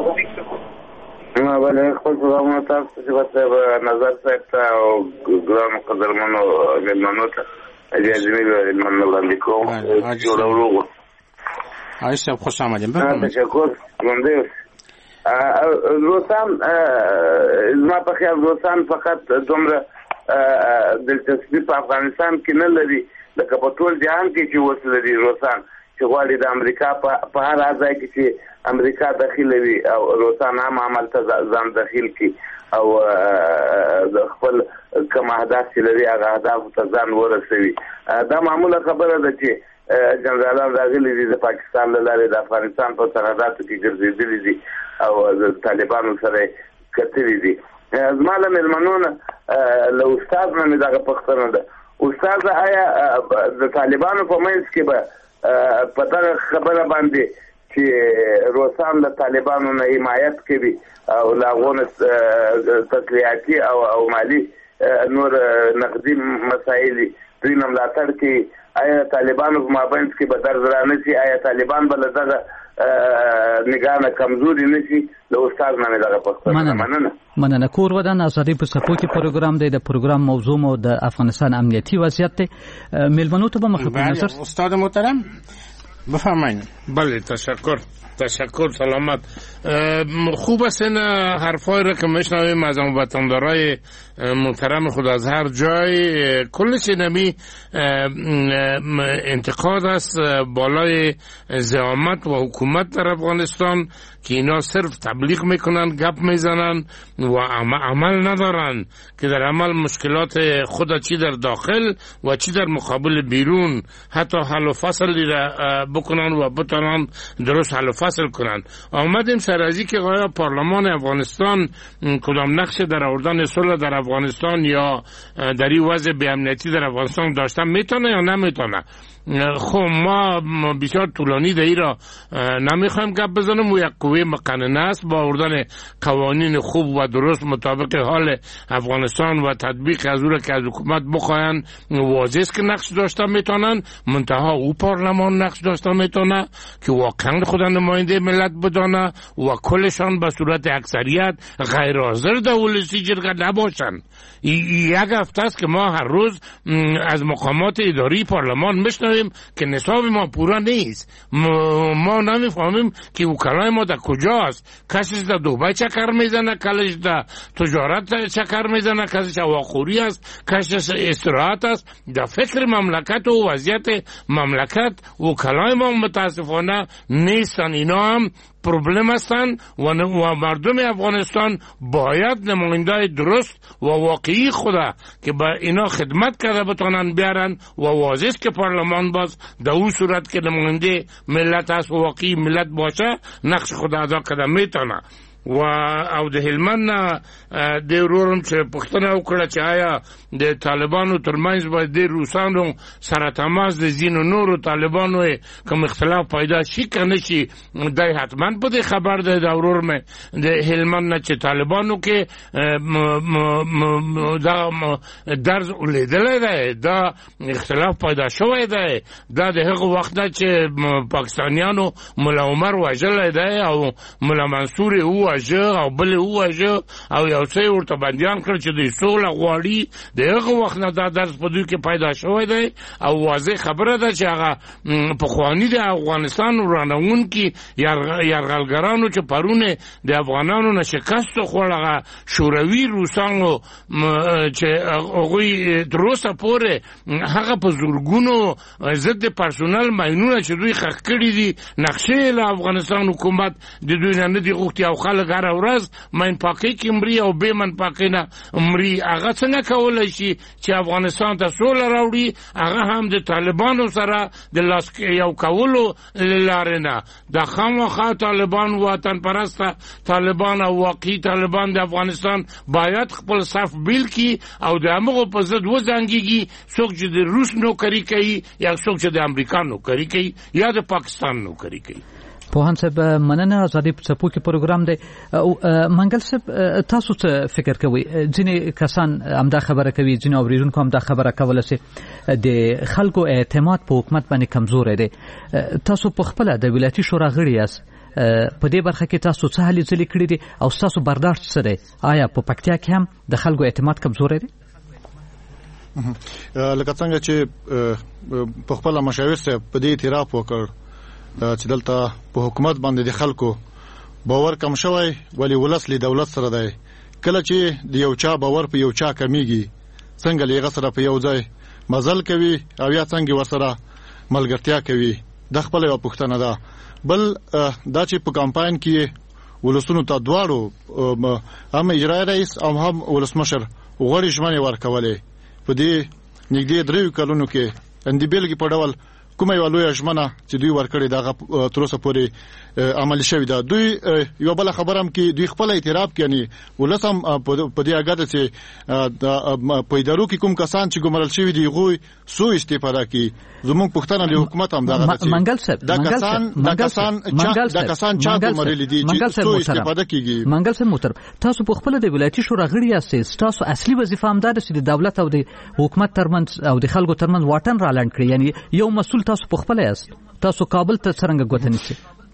M: بله خپل پروګرامونه تاسو چې ورته نظر صاحب ته او ګرانو قدرمنو مېلمنو ته اجازه مې مېلمنو وړاندې کوم جوړولو
G: آقای صاحب خوش آمدیم.
M: تشکر گنده روسان زما په خیال روسان فقط دومره دلچسپي په افغانستان کې نه لري لکه په ټول جهان کې چې اوس لري روسان چې غواړي د امریکا په هر ځای کې چې امریکا داخله وي او روسان هم عملته ځان داخل کړي او د خپل کوم اهداف چې لري هغه اهدافو ته ځان ورسوي. دا معموله خبره ده چې جنرالان راغلي دي د پاکستان له لارې د افغانستان په سرحداتو کې ګرځېدلي دي او د طالبانو سره کتلي دي. زما له مېلمنو نه له استاد نه مې دغه پوښتنه ده استاد آیا د طالبانو په منځ کې به په دغه خبره باندې چې روسان له طالبانو نه حمایت کوي او له هغو نه تسلیحاتي او او مالي نور نقدي مسایل دوی نه ملاتړ کوي آیا طالبانو په مابینځ کې به درز رانه شي آیا طالبان به له دغه نگاه نه کمزوري نه شي له استاد نه مې دغه پوښتنه مننه
D: مننه کور ودان آزادي په څپو کې پروګرام دی د پروګرام موضوع مو د افغانستان امنیتي وضعیت دی مېلمنو ته به مخکې نظر
G: استاد محترم بفرمایید.
H: بله تشکر تشکر سلامت. خوب است این حرفای را که میشنویم از هموطندارای محترم خود از هر جای کلش نمی انتقاد است بالای زعامت و حکومت در افغانستان که اینا صرف تبلیغ میکنن گپ میزنن و عمل ندارن که در عمل مشکلات خود چی در داخل و چی در مقابل بیرون حتی حل و فصلی را بکنن و بتونن درست حل و فصل کنن. آمدیم سر از که آیا پارلمان افغانستان کدام نقش در آوردن صلح در افغانستان یا در این وضع بی‌امنیتی در افغانستان داشتن میتونه یا نمیتونه. خب ما بسیار طولانی در این را نمیخوایم گپ بزنم و یک قوه مقننه است با آوردن قوانین خوب و درست مطابق حال افغانستان و تطبیق از او را که از حکومت بخواین واضح است که نقش داشته میتونن منتها او پارلمان نقش داشته میتونه که واقعا خود نماینده ملت بدانه و کلشان به صورت اکثریت غیر حاضر در ولسی جرگه نباشن. یک هفته است که ما هر روز از مقامات اداری پارلمان میشنویم که نصاب ما پورا نیست. ما نمیفهمیم که وکلای ما در کجاست. کسی در دبی چکر میزنه، کسی در تجارت چکر میزنه، کسی واقعی است، کسی استراحت است. در فکر مملکت و وضعیت مملکت وکلای ما متاسفانه نیستن. اینا هم پروبلم هستند و مردم افغانستان باید نماینده درست و واقعی خدا که با اینا خدمت کرده بتونن بیارن و واضح است که پارلمان باز در اون صورت که نماینده ملت هست و واقعی ملت باشه نقش خدا ادا کرده میتونه. و او د هلمند د ورورم چې پښتنه وکړه چې آیا د طالبانو ترمنځ باید د روسانو سره تماس د زینو نورو طالبانو کوم اختلاف پیدا شي کنه شي د حتما په دې خبر ده د ورورم د هلمند نه چې طالبانو کې دا درز ولیدل ده دا اختلاف پیدا شوی ده دا د هغه وخت نه چې پاکستانیانو مولا عمر وجل ده او مولا منصور او او بل هواجه او یو څه ورته باندې کړ چې د سوله غواړي دغه وخت نه دا درس په دوی کې پیدا شوی دی او واضح خبره ده چې هغه په خواني د افغانستان ورانون کې یرغلګرانو چې پرونه د افغانانو نه شکست خوړه شوروي روسانو چې هغه دروسه پورې هغه په زورګونو ضد پرسونل ماینونه چې دوی خخ کړی دي نقشې له افغانستان حکومت د دوی نه دی غوښتي او خلک خلک هر ورځ من پاکي کې مري او به من پاکي نه مري هغه څنګه کولای شي چې افغانستان ته سوله راوړي هغه هم د طالبانو سره د لاس یو کولو لاره نه د خامخا طالبان وطن پرسته طالبان او واقعي طالبان د افغانستان باید خپل صف بیل کی او د هغه په ضد وزنګيږي څوک چې د روس نوکری کوي یا څوک چې د امریکا نوکری کوي یا د پاکستان نوکری کوي.
D: پوهان صاحب مننه ازادي په څپو کې پروګرام دی او منګل صاحب تاسو څه فکر کوئ؟ ځینې کسان همدا خبره کوي، ځینې اوریدونکو همدا خبره کوله چې د خلکو اعتماد په حکومت باندې کمزوری دی. تاسو په خپله د ولایتي شورا غړي یاست، په دې برخه کې تاسو څه هلې ځلې کړي دي او ستاسو برداشت څه دی؟ آیا په پکتیا کې هم د خلکو اعتماد کمزوری دی؟
F: لکه څنګه چې په خپله مشاور صاحب په دې اعتراف وکړ چې دلته په حکومت باندې د خلکو باور کم شوی، ولی ولس له دولت سره دی. کله چې د یو چا باور په یو چا کمیږي څنګه لږه سره په یو ځای مزل کوي او یا څنګه ورسره ملګرتیا کوي، د خپل یو پښتنه ده. بل دا چې په کمپاین کې ولسونو ته دواړو هم اجرایي رئیس او هم ولسمشر غوړي ژمنې ورکولې په دې نږدې دریو کلونو کې اندې بیلګې په ډول کومه یو لویه ژمنه چې دوی ورکړې دغه تر اوسه پورې عملي شوې ده. دوی یو بل خبره هم کې دوی خپل اعتراف کوي، یعنی ولسم په دې اګه چې په ادارو کې کوم کسان چې ګمارل شوي دي غوي سو استفاده کوي. زموږ پښتنه له حکومت هم دغه
D: منګل صاحب
F: دا کسان دا کسان دا کسان چا ګمارل دي چې سو استفاده کوي.
D: منګل صاحب محترم، تاسو په خپل د ولایتي شورا غړي یاست، تاسو اصلي وظیفه هم ده چې د دولت او د حکومت ترمنځ او د خلکو ترمنځ واټن را لاند کړي، یعنی یو مسؤل تاسو په خپل یاست. تاسو کابل ته څنګه ګوته نیسئ؟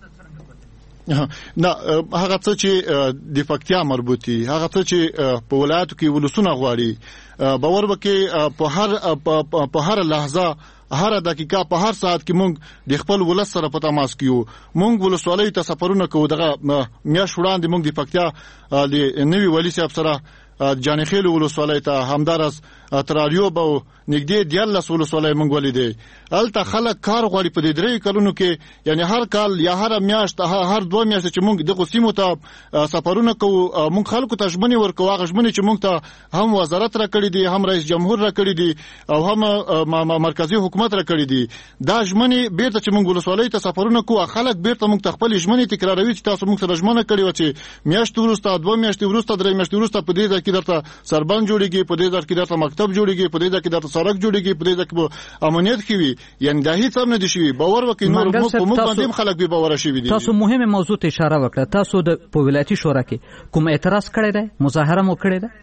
F: نه، هغه څه چې د پکتیا مربوطي، هغه څه چې په ولایتو کې ولسونه غواړي، باور وکړئ په هر په هر لحظه هر دقیقه په هر ساعت کې مونږ د خپل ولس سره په تماس کیو. مونږ ولسوالۍ ته سفرونه کوو. دغه میاشت وړاندې مونږ د پکتیا د نوي والي صاحب سره جانخیل ولسوالۍ ته همدارس تراریوب او نږدې دیارلس ولسوالۍ مونږ ولیدې. هلته خلک کار غواړي په دې درې کلونو کې، یعنی هر کال یا هر میاشت هر دوه میاشتې چې مونږ دغه سیمو ته سفرونه کوو مونږ خلکو ته ژمنې ورکوو. هغه ژمنې چې مونږ ته هم وزارت راکړي دي، هم رئیس جمهور راکړي دي او هم مرکزی حکومت راکړي دي. دا ژمنې بیرته چې مونږ ولسوالۍ ته سفرونه کوو خلک بیرته مونږ ته خپل ژمنې تکراروي چې تاسو مونږ سره ژمنه کړې وه چې میاشت وروسته دوه میاشتې وروسته درې میاشتې وروسته په دې ځای کې درته سربند جوړیږي، په دې ځای کې درته مکتب جوړیږي، په دې ځای کې درته سړک جوړیږي، په دې ځای کې امنیت کوي. یعنی دا هیڅ هم نه دي شوي. باور وکړئ نور موږ په موږ باندې خلک به باور شي دي.
D: تاسو مهمه موضوع ته اشاره وکړه. تاسو د په ولایتي شورا کې کوم اعتراض کړی دی؟ مظاهره مو کړې ده؟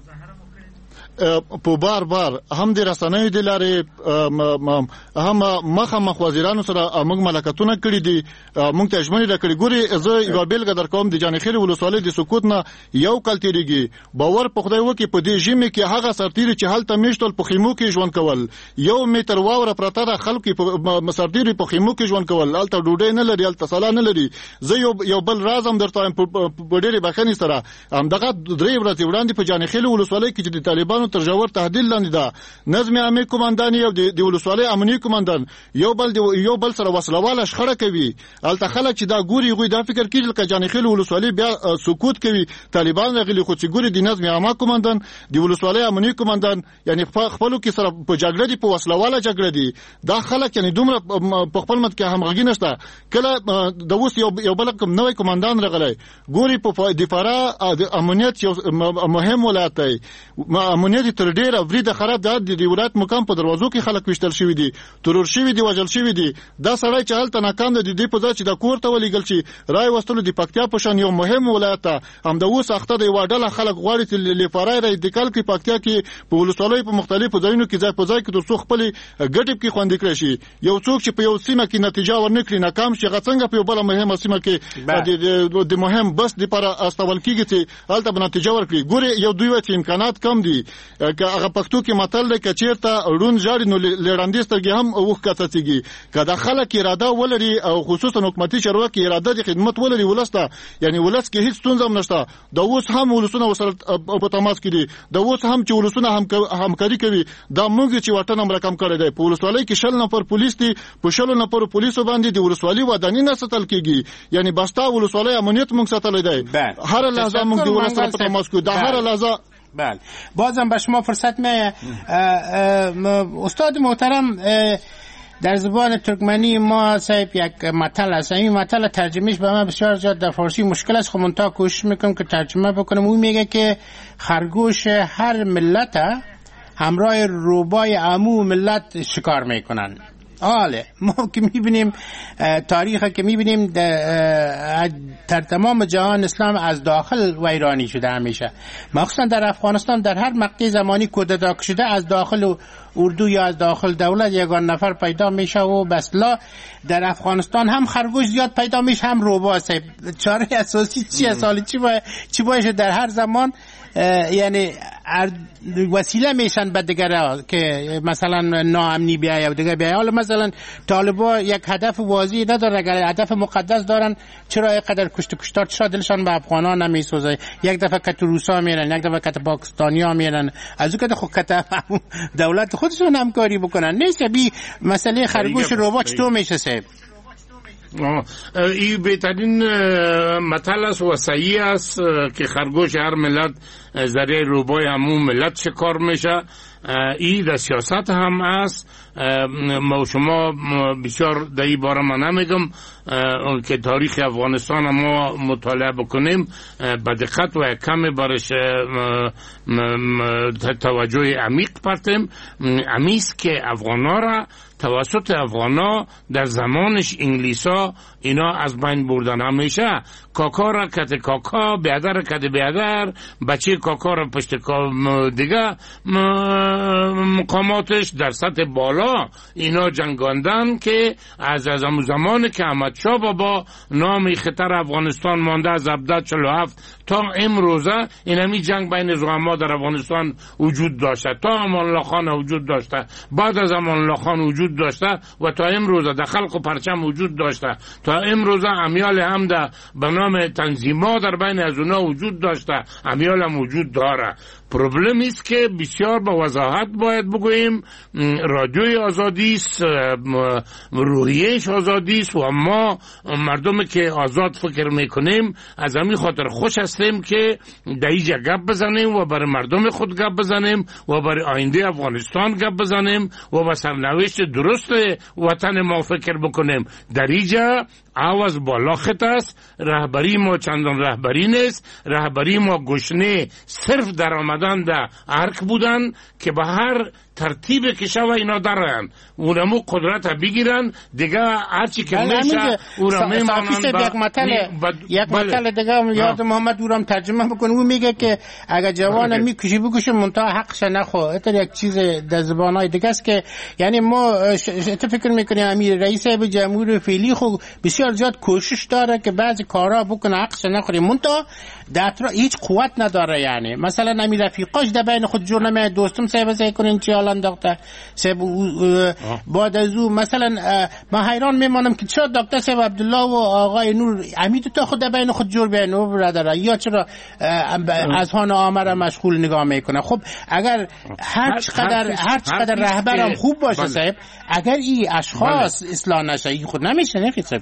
F: په بار بار هم د رسنیو د لارې هم مخه مخ وزیرانو سره موږ ملکتونه کړی دي، موږ ته ژمنې راکړي. ګوري زه یو بیلګه درکوم، د جانخیل ولسوالۍ د سقوط نه یو کال تیریږي. باور په خدای وکړي په دې ژمي کې هغه سرتیري چې هلته میشتل په خیمو کې ژوند کول، یو میټر واوره پرته ده، خلک په سرتیري په خیمو کې ژوند کول، هلته ډوډۍ نه لري، هلته سلا نه لري. زه یو یو بل راز هم درته په ډېرې بخښنې سره همدغه درې ورځې وړاندې په جانخیل ولسوالۍ کې چې د طالبانو تر جوړ تهدید لاندې ده نظم عامه کمانډان یو د ولسوالۍ امنیتي کمانډان یو بل یو بل سره وسلواله شخړه کوي. الته خلک چې دا ګوري غوي دا فکر کوي چې جانخیل ولسوالۍ بیا سکوت کوي، طالبان راغلي، خو چې ګوري د نظم عامه کمانډان د ولسوالۍ امنیتي کمانډان یعنی خپلو کې سره په جګړه دي، په وسلواله جګړه دي. دا خلک یعنی دومره په خپل مت کې همغږي نشته. کله د اوس یو یو بل کوم نوې کمانډان راغلی، ګوري په د فرا د امنیت یو مهم ولایت دی، امنیت تر ډیره ورید خراب ده. د ولایت مقام په دروازو کې خلک وشتل شوی دي، ترور شوی دي، وژل شوی دي. دا سړی چې هلته ناکام دی د دې په ځای چې د کور ته ولېږل شي رای وستلو د پکتیا په شان یو مهم ولایت ته همدا اوس اخته دی. یوه ډله خلک غواړي چې لفرای را انتقال کړي پکتیا کې په ولسوالیو په مختلفو ځایونو کې ځای په ځای کې تر څو خپلې ګټې پکې خوندي کړی شي. یو څوک چې په یو سیمه کې نتیجه ورنه کړي ناکام شي، هغه څنګه په یو بله مهمه سیمه کې د مهم بس دپاره استول کېږي چې هلته به نتیجه ورکړي. ګورې یو دوی وایي چې امکانات کم دي، که هغه پښتو کې متل دی چې چیرته رون جاړي نو لړاندې سترګې هم اوخ کڅتيږي کله خلک اراده ولري او خصوصا حکومتي چارواکي اراده د خدمت ولري ولسته یعنی ولس کې هیڅ ستونزه نشته د اوس هم ولسونه وسره په تماس کې دي د اوس هم چې ولسونه هم همکاري کوي دا موږ چې وطن هم رقم کړی دی په ولسوالۍ کې شل نفر پولیس دي په شل نفر پولیسو باندې د ولسوالۍ وداني نه ساتل کیږي یعنی بستا ولسوالۍ امنیت موږ ساتل دی هر لحظه موږ د ولس سره په تماس کې د هر لحظه.
G: بله بازم به شما فرصت می استاد محترم در زبان ترکمنی ما صاحب یک متل است این متل ترجمهش به من بسیار زیاد در فارسی مشکل است خب منتها کوشش میکنم که ترجمه بکنم. اون میگه که خرگوش هر ملت همراه روبای عمو ملت شکار میکنن. آله ما که میبینیم تاریخ که میبینیم در تمام جهان اسلام از داخل ویرانی شده همیشه مخصوصا در افغانستان در هر مقطع زمانی کودتا شده از داخل اردو یا از داخل دولت یگان نفر پیدا میشه و بسلا در افغانستان هم خرگوش زیاد پیدا میشه هم روبا. چاره اساسی چیه سالی چی باید چی باشه در هر زمان یعنی وسیله میشن به دیگره که مثلا ناامنی بیایه و دیگه بیایه. حالا مثلا طالبا یک هدف واضح نداره اگر هدف مقدس دارن چرا اینقدر کشت کشتار چرا دلشان به افغانا نمیسوزه یک دفعه کت روسا میرن یک دفعه کت پاکستانیا میرن از اون که خود کت دولت خودشون همکاری بکنن نیست بی مسئله خرگوش روبا چطور میشه صاحب؟
H: این بهترین مطلع است و صحیح است که خرگوش هر ملت ذریعه روبای همون ملت شکار میشه. این در سیاست هم است. ما شما بسیار در این باره من نمیگم که تاریخ افغانستان ما مطالعه بکنیم به دقت و کمی برش توجه عمیق پرتیم. امیست که افغانا را توسط افغانا در زمانش انگلیسا اینا از بین بردن. همیشه کاکا را کت کاکا بیادر را کت بیادر بچه کاکا را پشت دیگه مقاماتش در سطح بالا اینا جنگاندن که از از زمان که احمد شاه بابا نام خطر افغانستان مانده از هفده چهل و هفت تا امروزه این همی جنگ بین زعما در افغانستان وجود داشته تا امان الله خان وجود داشته بعد از امان الله خان وجود داشته و تا امروزه در خلق و پرچم وجود داشته تا امروزه امیال هم در به نام تنظیمات در بین از اونا وجود داشته امیال هم وجود داره. پروبلم است که بسیار با وضاحت باید بگوییم رادیوی آزادی است روحیش آزادی است و ما مردم که آزاد فکر میکنیم از همین خاطر خوش هستیم که در اینجا گپ بزنیم و برای مردم خود گپ بزنیم و برای آینده افغانستان گپ بزنیم و به سرنوشت درست وطن ما فکر بکنیم. در اینجا آواز بالا خط است. رهبری ما چندان رهبری نیست. رهبری ما گشنه صرف در آمدن در ارک بودن که به هر ترتیب که شوه اینا دارن اونمو قدرت بگیرن دیگه هرچی که میشه اونم میمانن.
G: یک مطلع یک مطلع دیگه یاد محمد اورم ترجمه بکنه. اون میگه که اگر جوان میکشی بکشه منتها حقش نخو. اتر یک چیز در زبانهای دیگه است که یعنی ما ات فکر میکنیم امیر رئیس جمهور فعلی خو بسیار زیاد کوشش داره که بعضی کارا بکنه حقش نخوره منتها در هیچ قوت نداره. یعنی مثلا امیر رفیقاش در بین خود جور نمیاد دوستم صاحب سعی کنین چی حالا انداخته صاحب بعد از او مثلا من حیران میمانم که چرا دکتر صاحب عبدالله و آقای نور امید تا خود در بین خود جور بینو برادر یا چرا از هان آمر مشغول نگاه میکنه. خب اگر هر چقدر هر چقدر رهبرم خوب باشه صاحب اگر این اشخاص اصلاح نشه این خود نمیشه. نه صاحب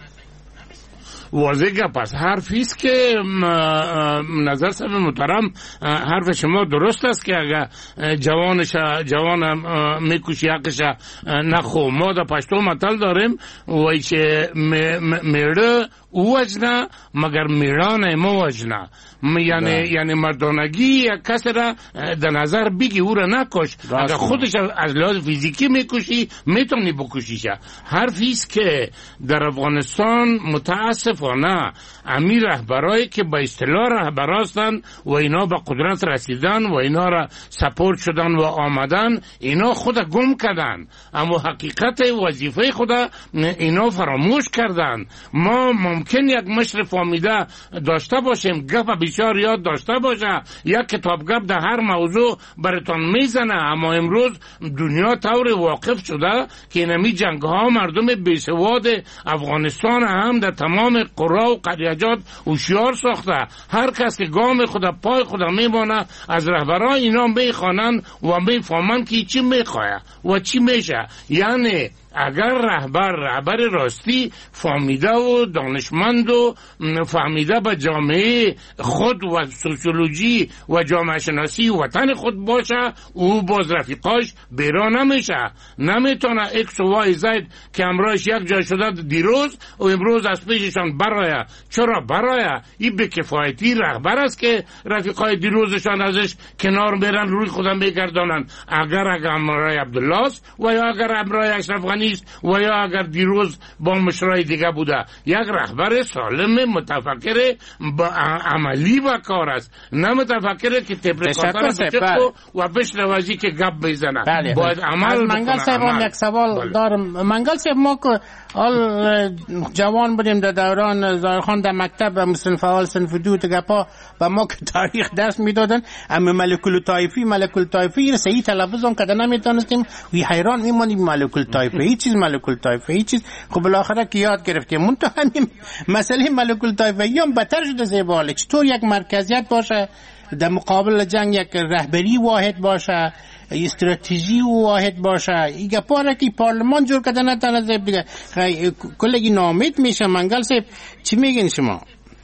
H: واضح گپ است. حرفی است که نظر صاحب محترم حرف شما درست است که اگر جوانش جوان میکشی حقش نخو. ما در پشتو متل داریم وای که میره او وجنه مگر میرانه ما وجنه یعنی یعنی مردانگی یک کس را در نظر بگی او را نکش. اگر خودش از لحاظ فیزیکی میکشی میتونی بکشیش. حرفی است که در افغانستان متاسفانه امیر رهبرایی که به اصطلاح رهبر هستند و اینا به قدرت رسیدن و اینا را سپورت شدن و آمدن اینا خود گم کردن اما حقیقت وظیفه خود اینا فراموش کردن. ما ممکن یک مشر فامیده داشته باشیم، گپ بسیار یاد داشته باشه، یک کتاب گپ در هر موضوع براتون میزنه، اما امروز دنیا طور واقف شده که اینمی جنگ ها مردم بیسواد افغانستان هم در تمام قرا و قریجات هوشیار ساخته. هر کس که گام خود پای خود میمانه از رهبران اینا میخوانند و میفهمند که چی میخواه و چی میشه. یعنی اگر رهبر رهبر راستی فهمیده و دانشمند و فهمیده به جامعه خود و سوسیولوژی و جامعه شناسی وطن خود باشه، او باز رفیقاش بیرا نمیشه. نمیتونه اکس و وای زید که امرایش یک جای شده دیروز و امروز از پیششان برایه. چرا برایه؟ این به کفایتی رهبر است که رفیقای دیروزشان ازش کنار میرن، روی خودم میگردانن. اگر اگر امرای عبدالله است و یا اگر امرای اشرف غنی و یا اگر دیروز با مشرای دیگه بوده، یک رهبر سالم متفکر با عملی و کار است، نه متفکر که تبریکاتر بچه و بشنوازی که گپ بزنه.
G: بله
H: باید عمل بکنه.
G: منگل صاحب یک سوال بله. دارم. منگل صاحب ما که آل جوان بودیم در دوران زایرخان در مکتب مصنف اول صنف دو تگپا و ما که تاریخ درس میدادن، اما ملک الطایفی ملک الطایفی صحیح تلفظ اون کده نمیتونستیم، وی حیران میمونیم ملک الطایفی هیچ چیز ملک الطایفه هیچ چیز. خب بالاخره که یاد گرفتیم. من تو همین مسئله ملک الطایفه هم بدتر شده زیباله. چطور یک مرکزیت باشه در مقابل جنگ، یک رهبری واحد باشه، استراتژی واحد باشه. ایگه پاره که پارلمان جور کده نتانه زیب دیگه کلگی نامید میشه. منگل صاحب چی میگین شما؟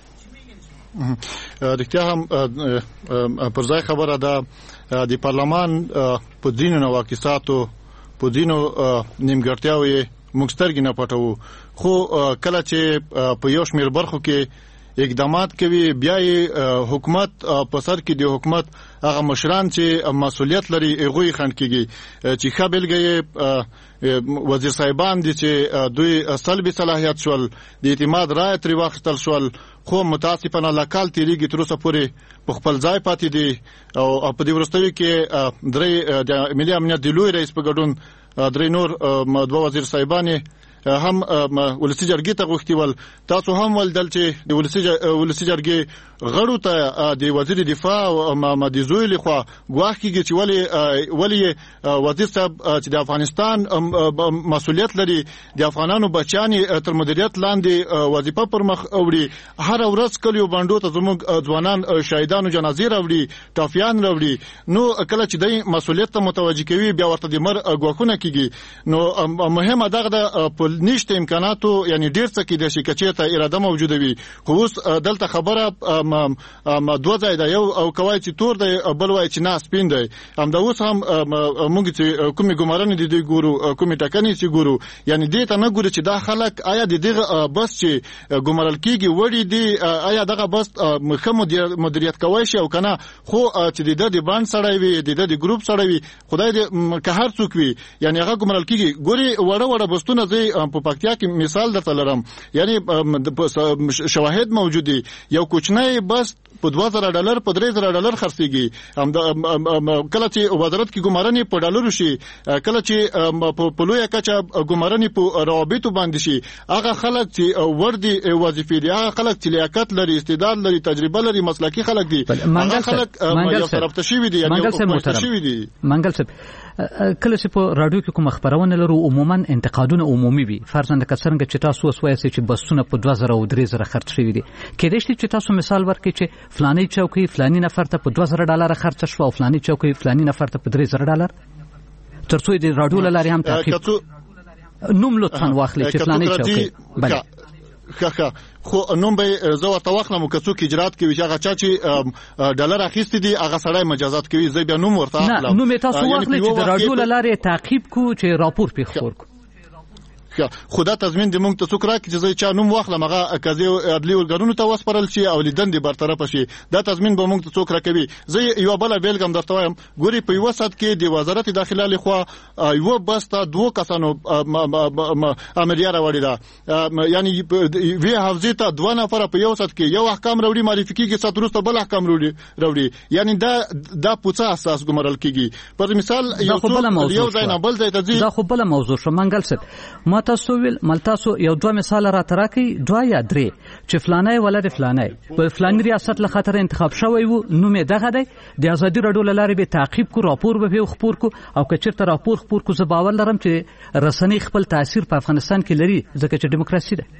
F: رښتیا هم پر ځای خبره ده. د پارلمان په ځینو نواقصاتو په ځینو نیمګړتیاوو یې موږ سترګې نه پټوو، خو کله چې په یو شمېر برخو کې اقدامات کوي، بیا یې حکومت په سر کې د حکومت هغه مشران چې مسؤلیت لري هغوی خنډ کېږي. چې ښه بېلګه یې وزیر صاحبان دي چې دوی سلبي صلاحیت شول، د اعتماد رایه ترې واخیستل شول، خو متاسفانه لا کال تېرېږي تر اوسه پورې په خپل ځای پاتې دي. او په دې وروستیو کې درې د ملي امنیت د لوی رئیس په ګډون درې نور دوه وزیر صاحبان هم ولسی جرګې ته غوښتي ول. تاسو هم ولدل چې د ولسی جرګې غړو ته د وزیر دفاع محمد زوی لخوا ګواښ کیږي چې ولی ولی وزیر صاحب چې د افغانستان مسؤلیت لري، د افغانانو بچیان تر مدیریت لاندې وظیفه پر مخ وړي، هر ورځ کلیو باندې ته زموږ ځوانان شهیدانو جنازې راوړي، ټافیان راوړي. نو کله چې د مسؤلیت ته متوجه کوي بیا ورته د مر ګواښونه کیږي. نو مهمه دغه د نشته امکاناتو، یعنی ډیر څه کې د شي کچې ته اراده موجوده وي. خو اوس دلته خبره ما دوه ځای ده، یو او کوي چې تور دی، بل وای چې نه سپین دی. هم دا اوس هم موږ چې کومې ګمارنې دي دوی ګورو، کومې ټاکنې چې ګورو، یعنی دې ته نه ګورو چې دا خلک آیا د دغه بس چې ګمارل کیږي وړي دي، آیا دغه بس ښه مدیریت کوي شي او کنه. خو چې د د باند سړی وي، د د ګروپ سړی وي، خدای دې که هر څوک وي، یعنی هغه ګمارل کیږي. ګوري وړه وړه بستونه زی په پکتیا کې مثال درته لرم، یعنی شواهد موجود دي. یو کوچنی بس په دوه زره ډالر په درې زره ډالر خرڅيږي. هم کله چې وزارت کې ګمارنې په ډالرو شي، کله چې په لویه کچه ګمارنې په روابطو باندې شي، هغه خلک چې وردي وظیفې دي، هغه خلک چې لیاقت لري، استعداد لري، تجربه لري، مسلکي خلک دي، هغه خلک یو طرف ته شي دي، یعنی شي دي.
D: منګل صاحب کله چې په رادیو کې کوم خبرونه لرو عموما انتقادونه عمومي وي، فرضاً که څنګه چې تاسو وسوي چې بسونه په دوه زره او درې زره خرڅ شوي دي، کېدای شي چې تاسو مثال ورکړئ چې فلاني چوکۍ فلاني نفر ته په دوه زره ډالر خرڅ شو او فلاني چوکۍ فلاني نفر ته په درې زره ډالر، ترڅو د رادیو لاري هم تعقیب نوم لطفاً واخلئ چې فلاني چوکۍ. بله
F: ښه خو نوم به زه ورته واخلم که څوک اجرات کوي، چې هغه چا چې ډالر اخیستې دي هغه سړی مجازات کوي، زه بیا نوم ورته اخلم.
D: نه نوم یې تاسو واخلئ چې د رادیو له لارې تعقیب کو چې راپور پرې خپور کو.
F: خدا تضمین دې مونږ ته څوک راکړي چې زه چا نوم واخلم، هغه قضیې عدلي ورګرونو ته وسپارل شي او لیدندې برطرفه شي. دا تضمین به مونږ ته څوک راکوي. زه یوه بله بیلګه هم درته وایم. ګورې په یوه ساعت کې د وزارت داخله لخوا یوه بس ته دوو کسانو امریه راوړې ده، یعنی وی حافظې ته دوه نفره په یو ساعت کې یو احکام راوړي، معرفي کېږي، ساعت وروسته بل احکام راوړي. یعنی دا دا پوڅه اساس ګمارل کېږي. پر مثال یو څوک یو ځای نه بل ځای ته ځي.
D: دا خو بله موضوع شو. منګل صاحب ما تاسو ویل مل تاسو یو دوه مثال را تراکي دوه یا درې چې فلانای ولر فلانای په فلاني ریاست له خاطر انتخاب شوی وو نو مې دغه دی د ازادي رادیو لاره به تعقیب کو راپور به خپور کو او که چیرته راپور خپور کو زه باور لرم چې رسنۍ خپل تاثیر په افغانستان کې لري ځکه چې دیموکراسي ده.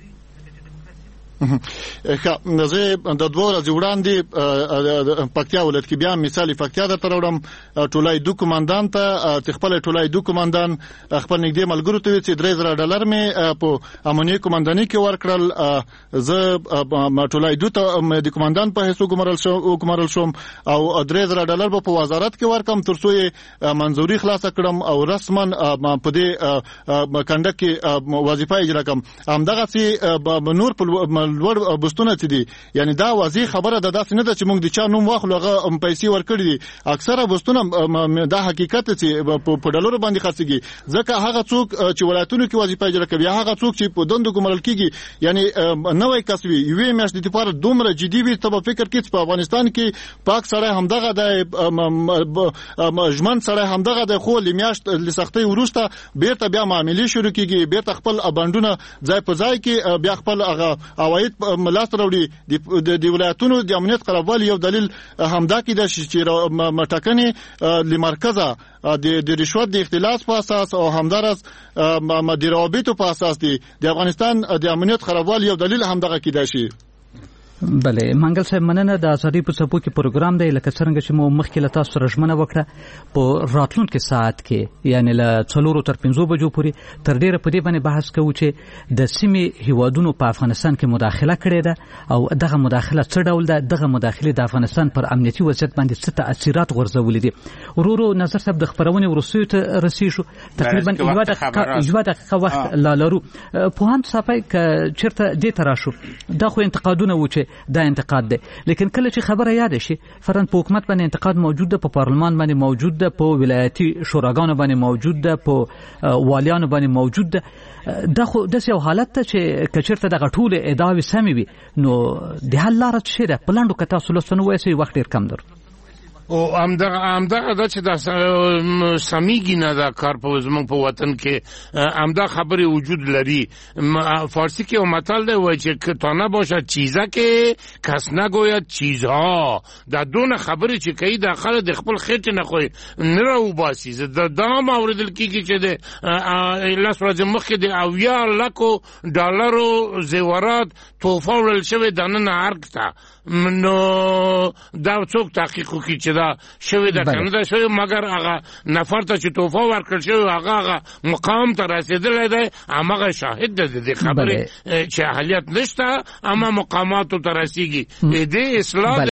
F: ښه زه د دوه ورځې وړاندې پکتیا ولایت کې بیا مثال پکتیا درته راوړم. ټولای دو کمانډان ته خپل ټولای دو کمانډان خپل نږدې ملګرو ته چې درې زره ډالر مې په امنیه کمانډاني کې ورکړل. زه ټولای دو ته د کمانډان په حیث وګمارل شو وګمارل شوم او درې زره ډالر په وزارت کې ورکم ترڅو یې منځوري خلاص کړم او رسما په دې کنده کې وظیفه اجرا کوم. همدغه سي نور په لوړ بستونه چې دي یعنی دا واضح خبره ده داسې نه ده چې موږ د چا نوم واخلو هغه پیسې ورکړي دي. اکثره بستونه دا حقیقت چې په ډالرو باندې خرڅيږي ځکه هغه څوک چې ولایتونو کې وظیفه اجرا کوي هغه څوک چې په دندو ګمارل کیږي یعنی نوې کسبي یوې میاشتې لپاره دومره جدي وي ته فکر کې چې په افغانستان کې پاک سره همدغه د ژمن سره همدغه د خو لمیاشت لسختي ورسته بیرته بیا معاملې شروع کیږي بیرته خپل اباندونه ځای په ځای کې بیا خپل هغه اوایت ملاست راوړي د ولایتونو د امنیت خرابوالي یو دلیل همدا کې د چې مټکنه لمرکزه د رشوت د اختلاس په اساس او همدارس د روابطو په اساس دي د افغانستان د امنیت خرابوالي یو دلیل همدغه کې دي.
D: بله منګل صاحب مننه د ازادي په سپو کې پروګرام دی لکه څنګه چې مو مخکې له تاسو رجمنه وکړه په راتلونکي ساعت کې یعنی له څلورو تر پنځو بجو پورې تر ډیره په دې باندې بحث کوو چې د سیمې هیوادونو په افغانستان کې مداخله کړې ده او دغه مداخله څه ډول ده دغه مداخله د افغانستان پر امنیتي وضعیت باندې څه تاثیرات غورځولې دي. ورورو نظر صاحب د خبرونې ورسوي ته رسیدو تقریبا یو دقیقه یو دقیقه وخت لا لرو. په هم صفای ک چیرته دې تراشو دا خو انتقادونه و چې دا انتقاد ده لیکن کله چې خبره یاد شي فرن په حکومت باندې انتقاد موجود ده په پارلمان باندې موجود ده په ولایتي شوراګانو باندې موجود ده په والیانو باندې موجود ده. دا خو د یو حالت ته چې کچرته د غټول ادعاوي سمې وي نو د حل لار څه ده پلاندو کتا سولسونه وایي وخت ډیر کم در
H: او امدغه امدغه د چې د سميږي نه دا کار په زمون په وطن کې امدغه خبره وجود لري. فارسی کې متل دی وایي چې کتانه باشه چیزه کې کس نگوید چیزها دا دونه خبره چې کوي داخله د خپل خېټ نه خوي نه راو باسي د دام اوریدل کیږي چې د لاس ورځ مخکې د اویا لکو ډالرو زیورات توفه ورل شوی دنه ارکتا نو دا څوک تحقیق کوي چې دا شوی د کنده شوی مگر هغه نفر ته چې توفه ورکړ شوی هغه هغه مقام ته رسیدلی دی هغه شاهد دی د خبرې چې اهلیت نشته اما مقامات ته رسیږي دې اصلاح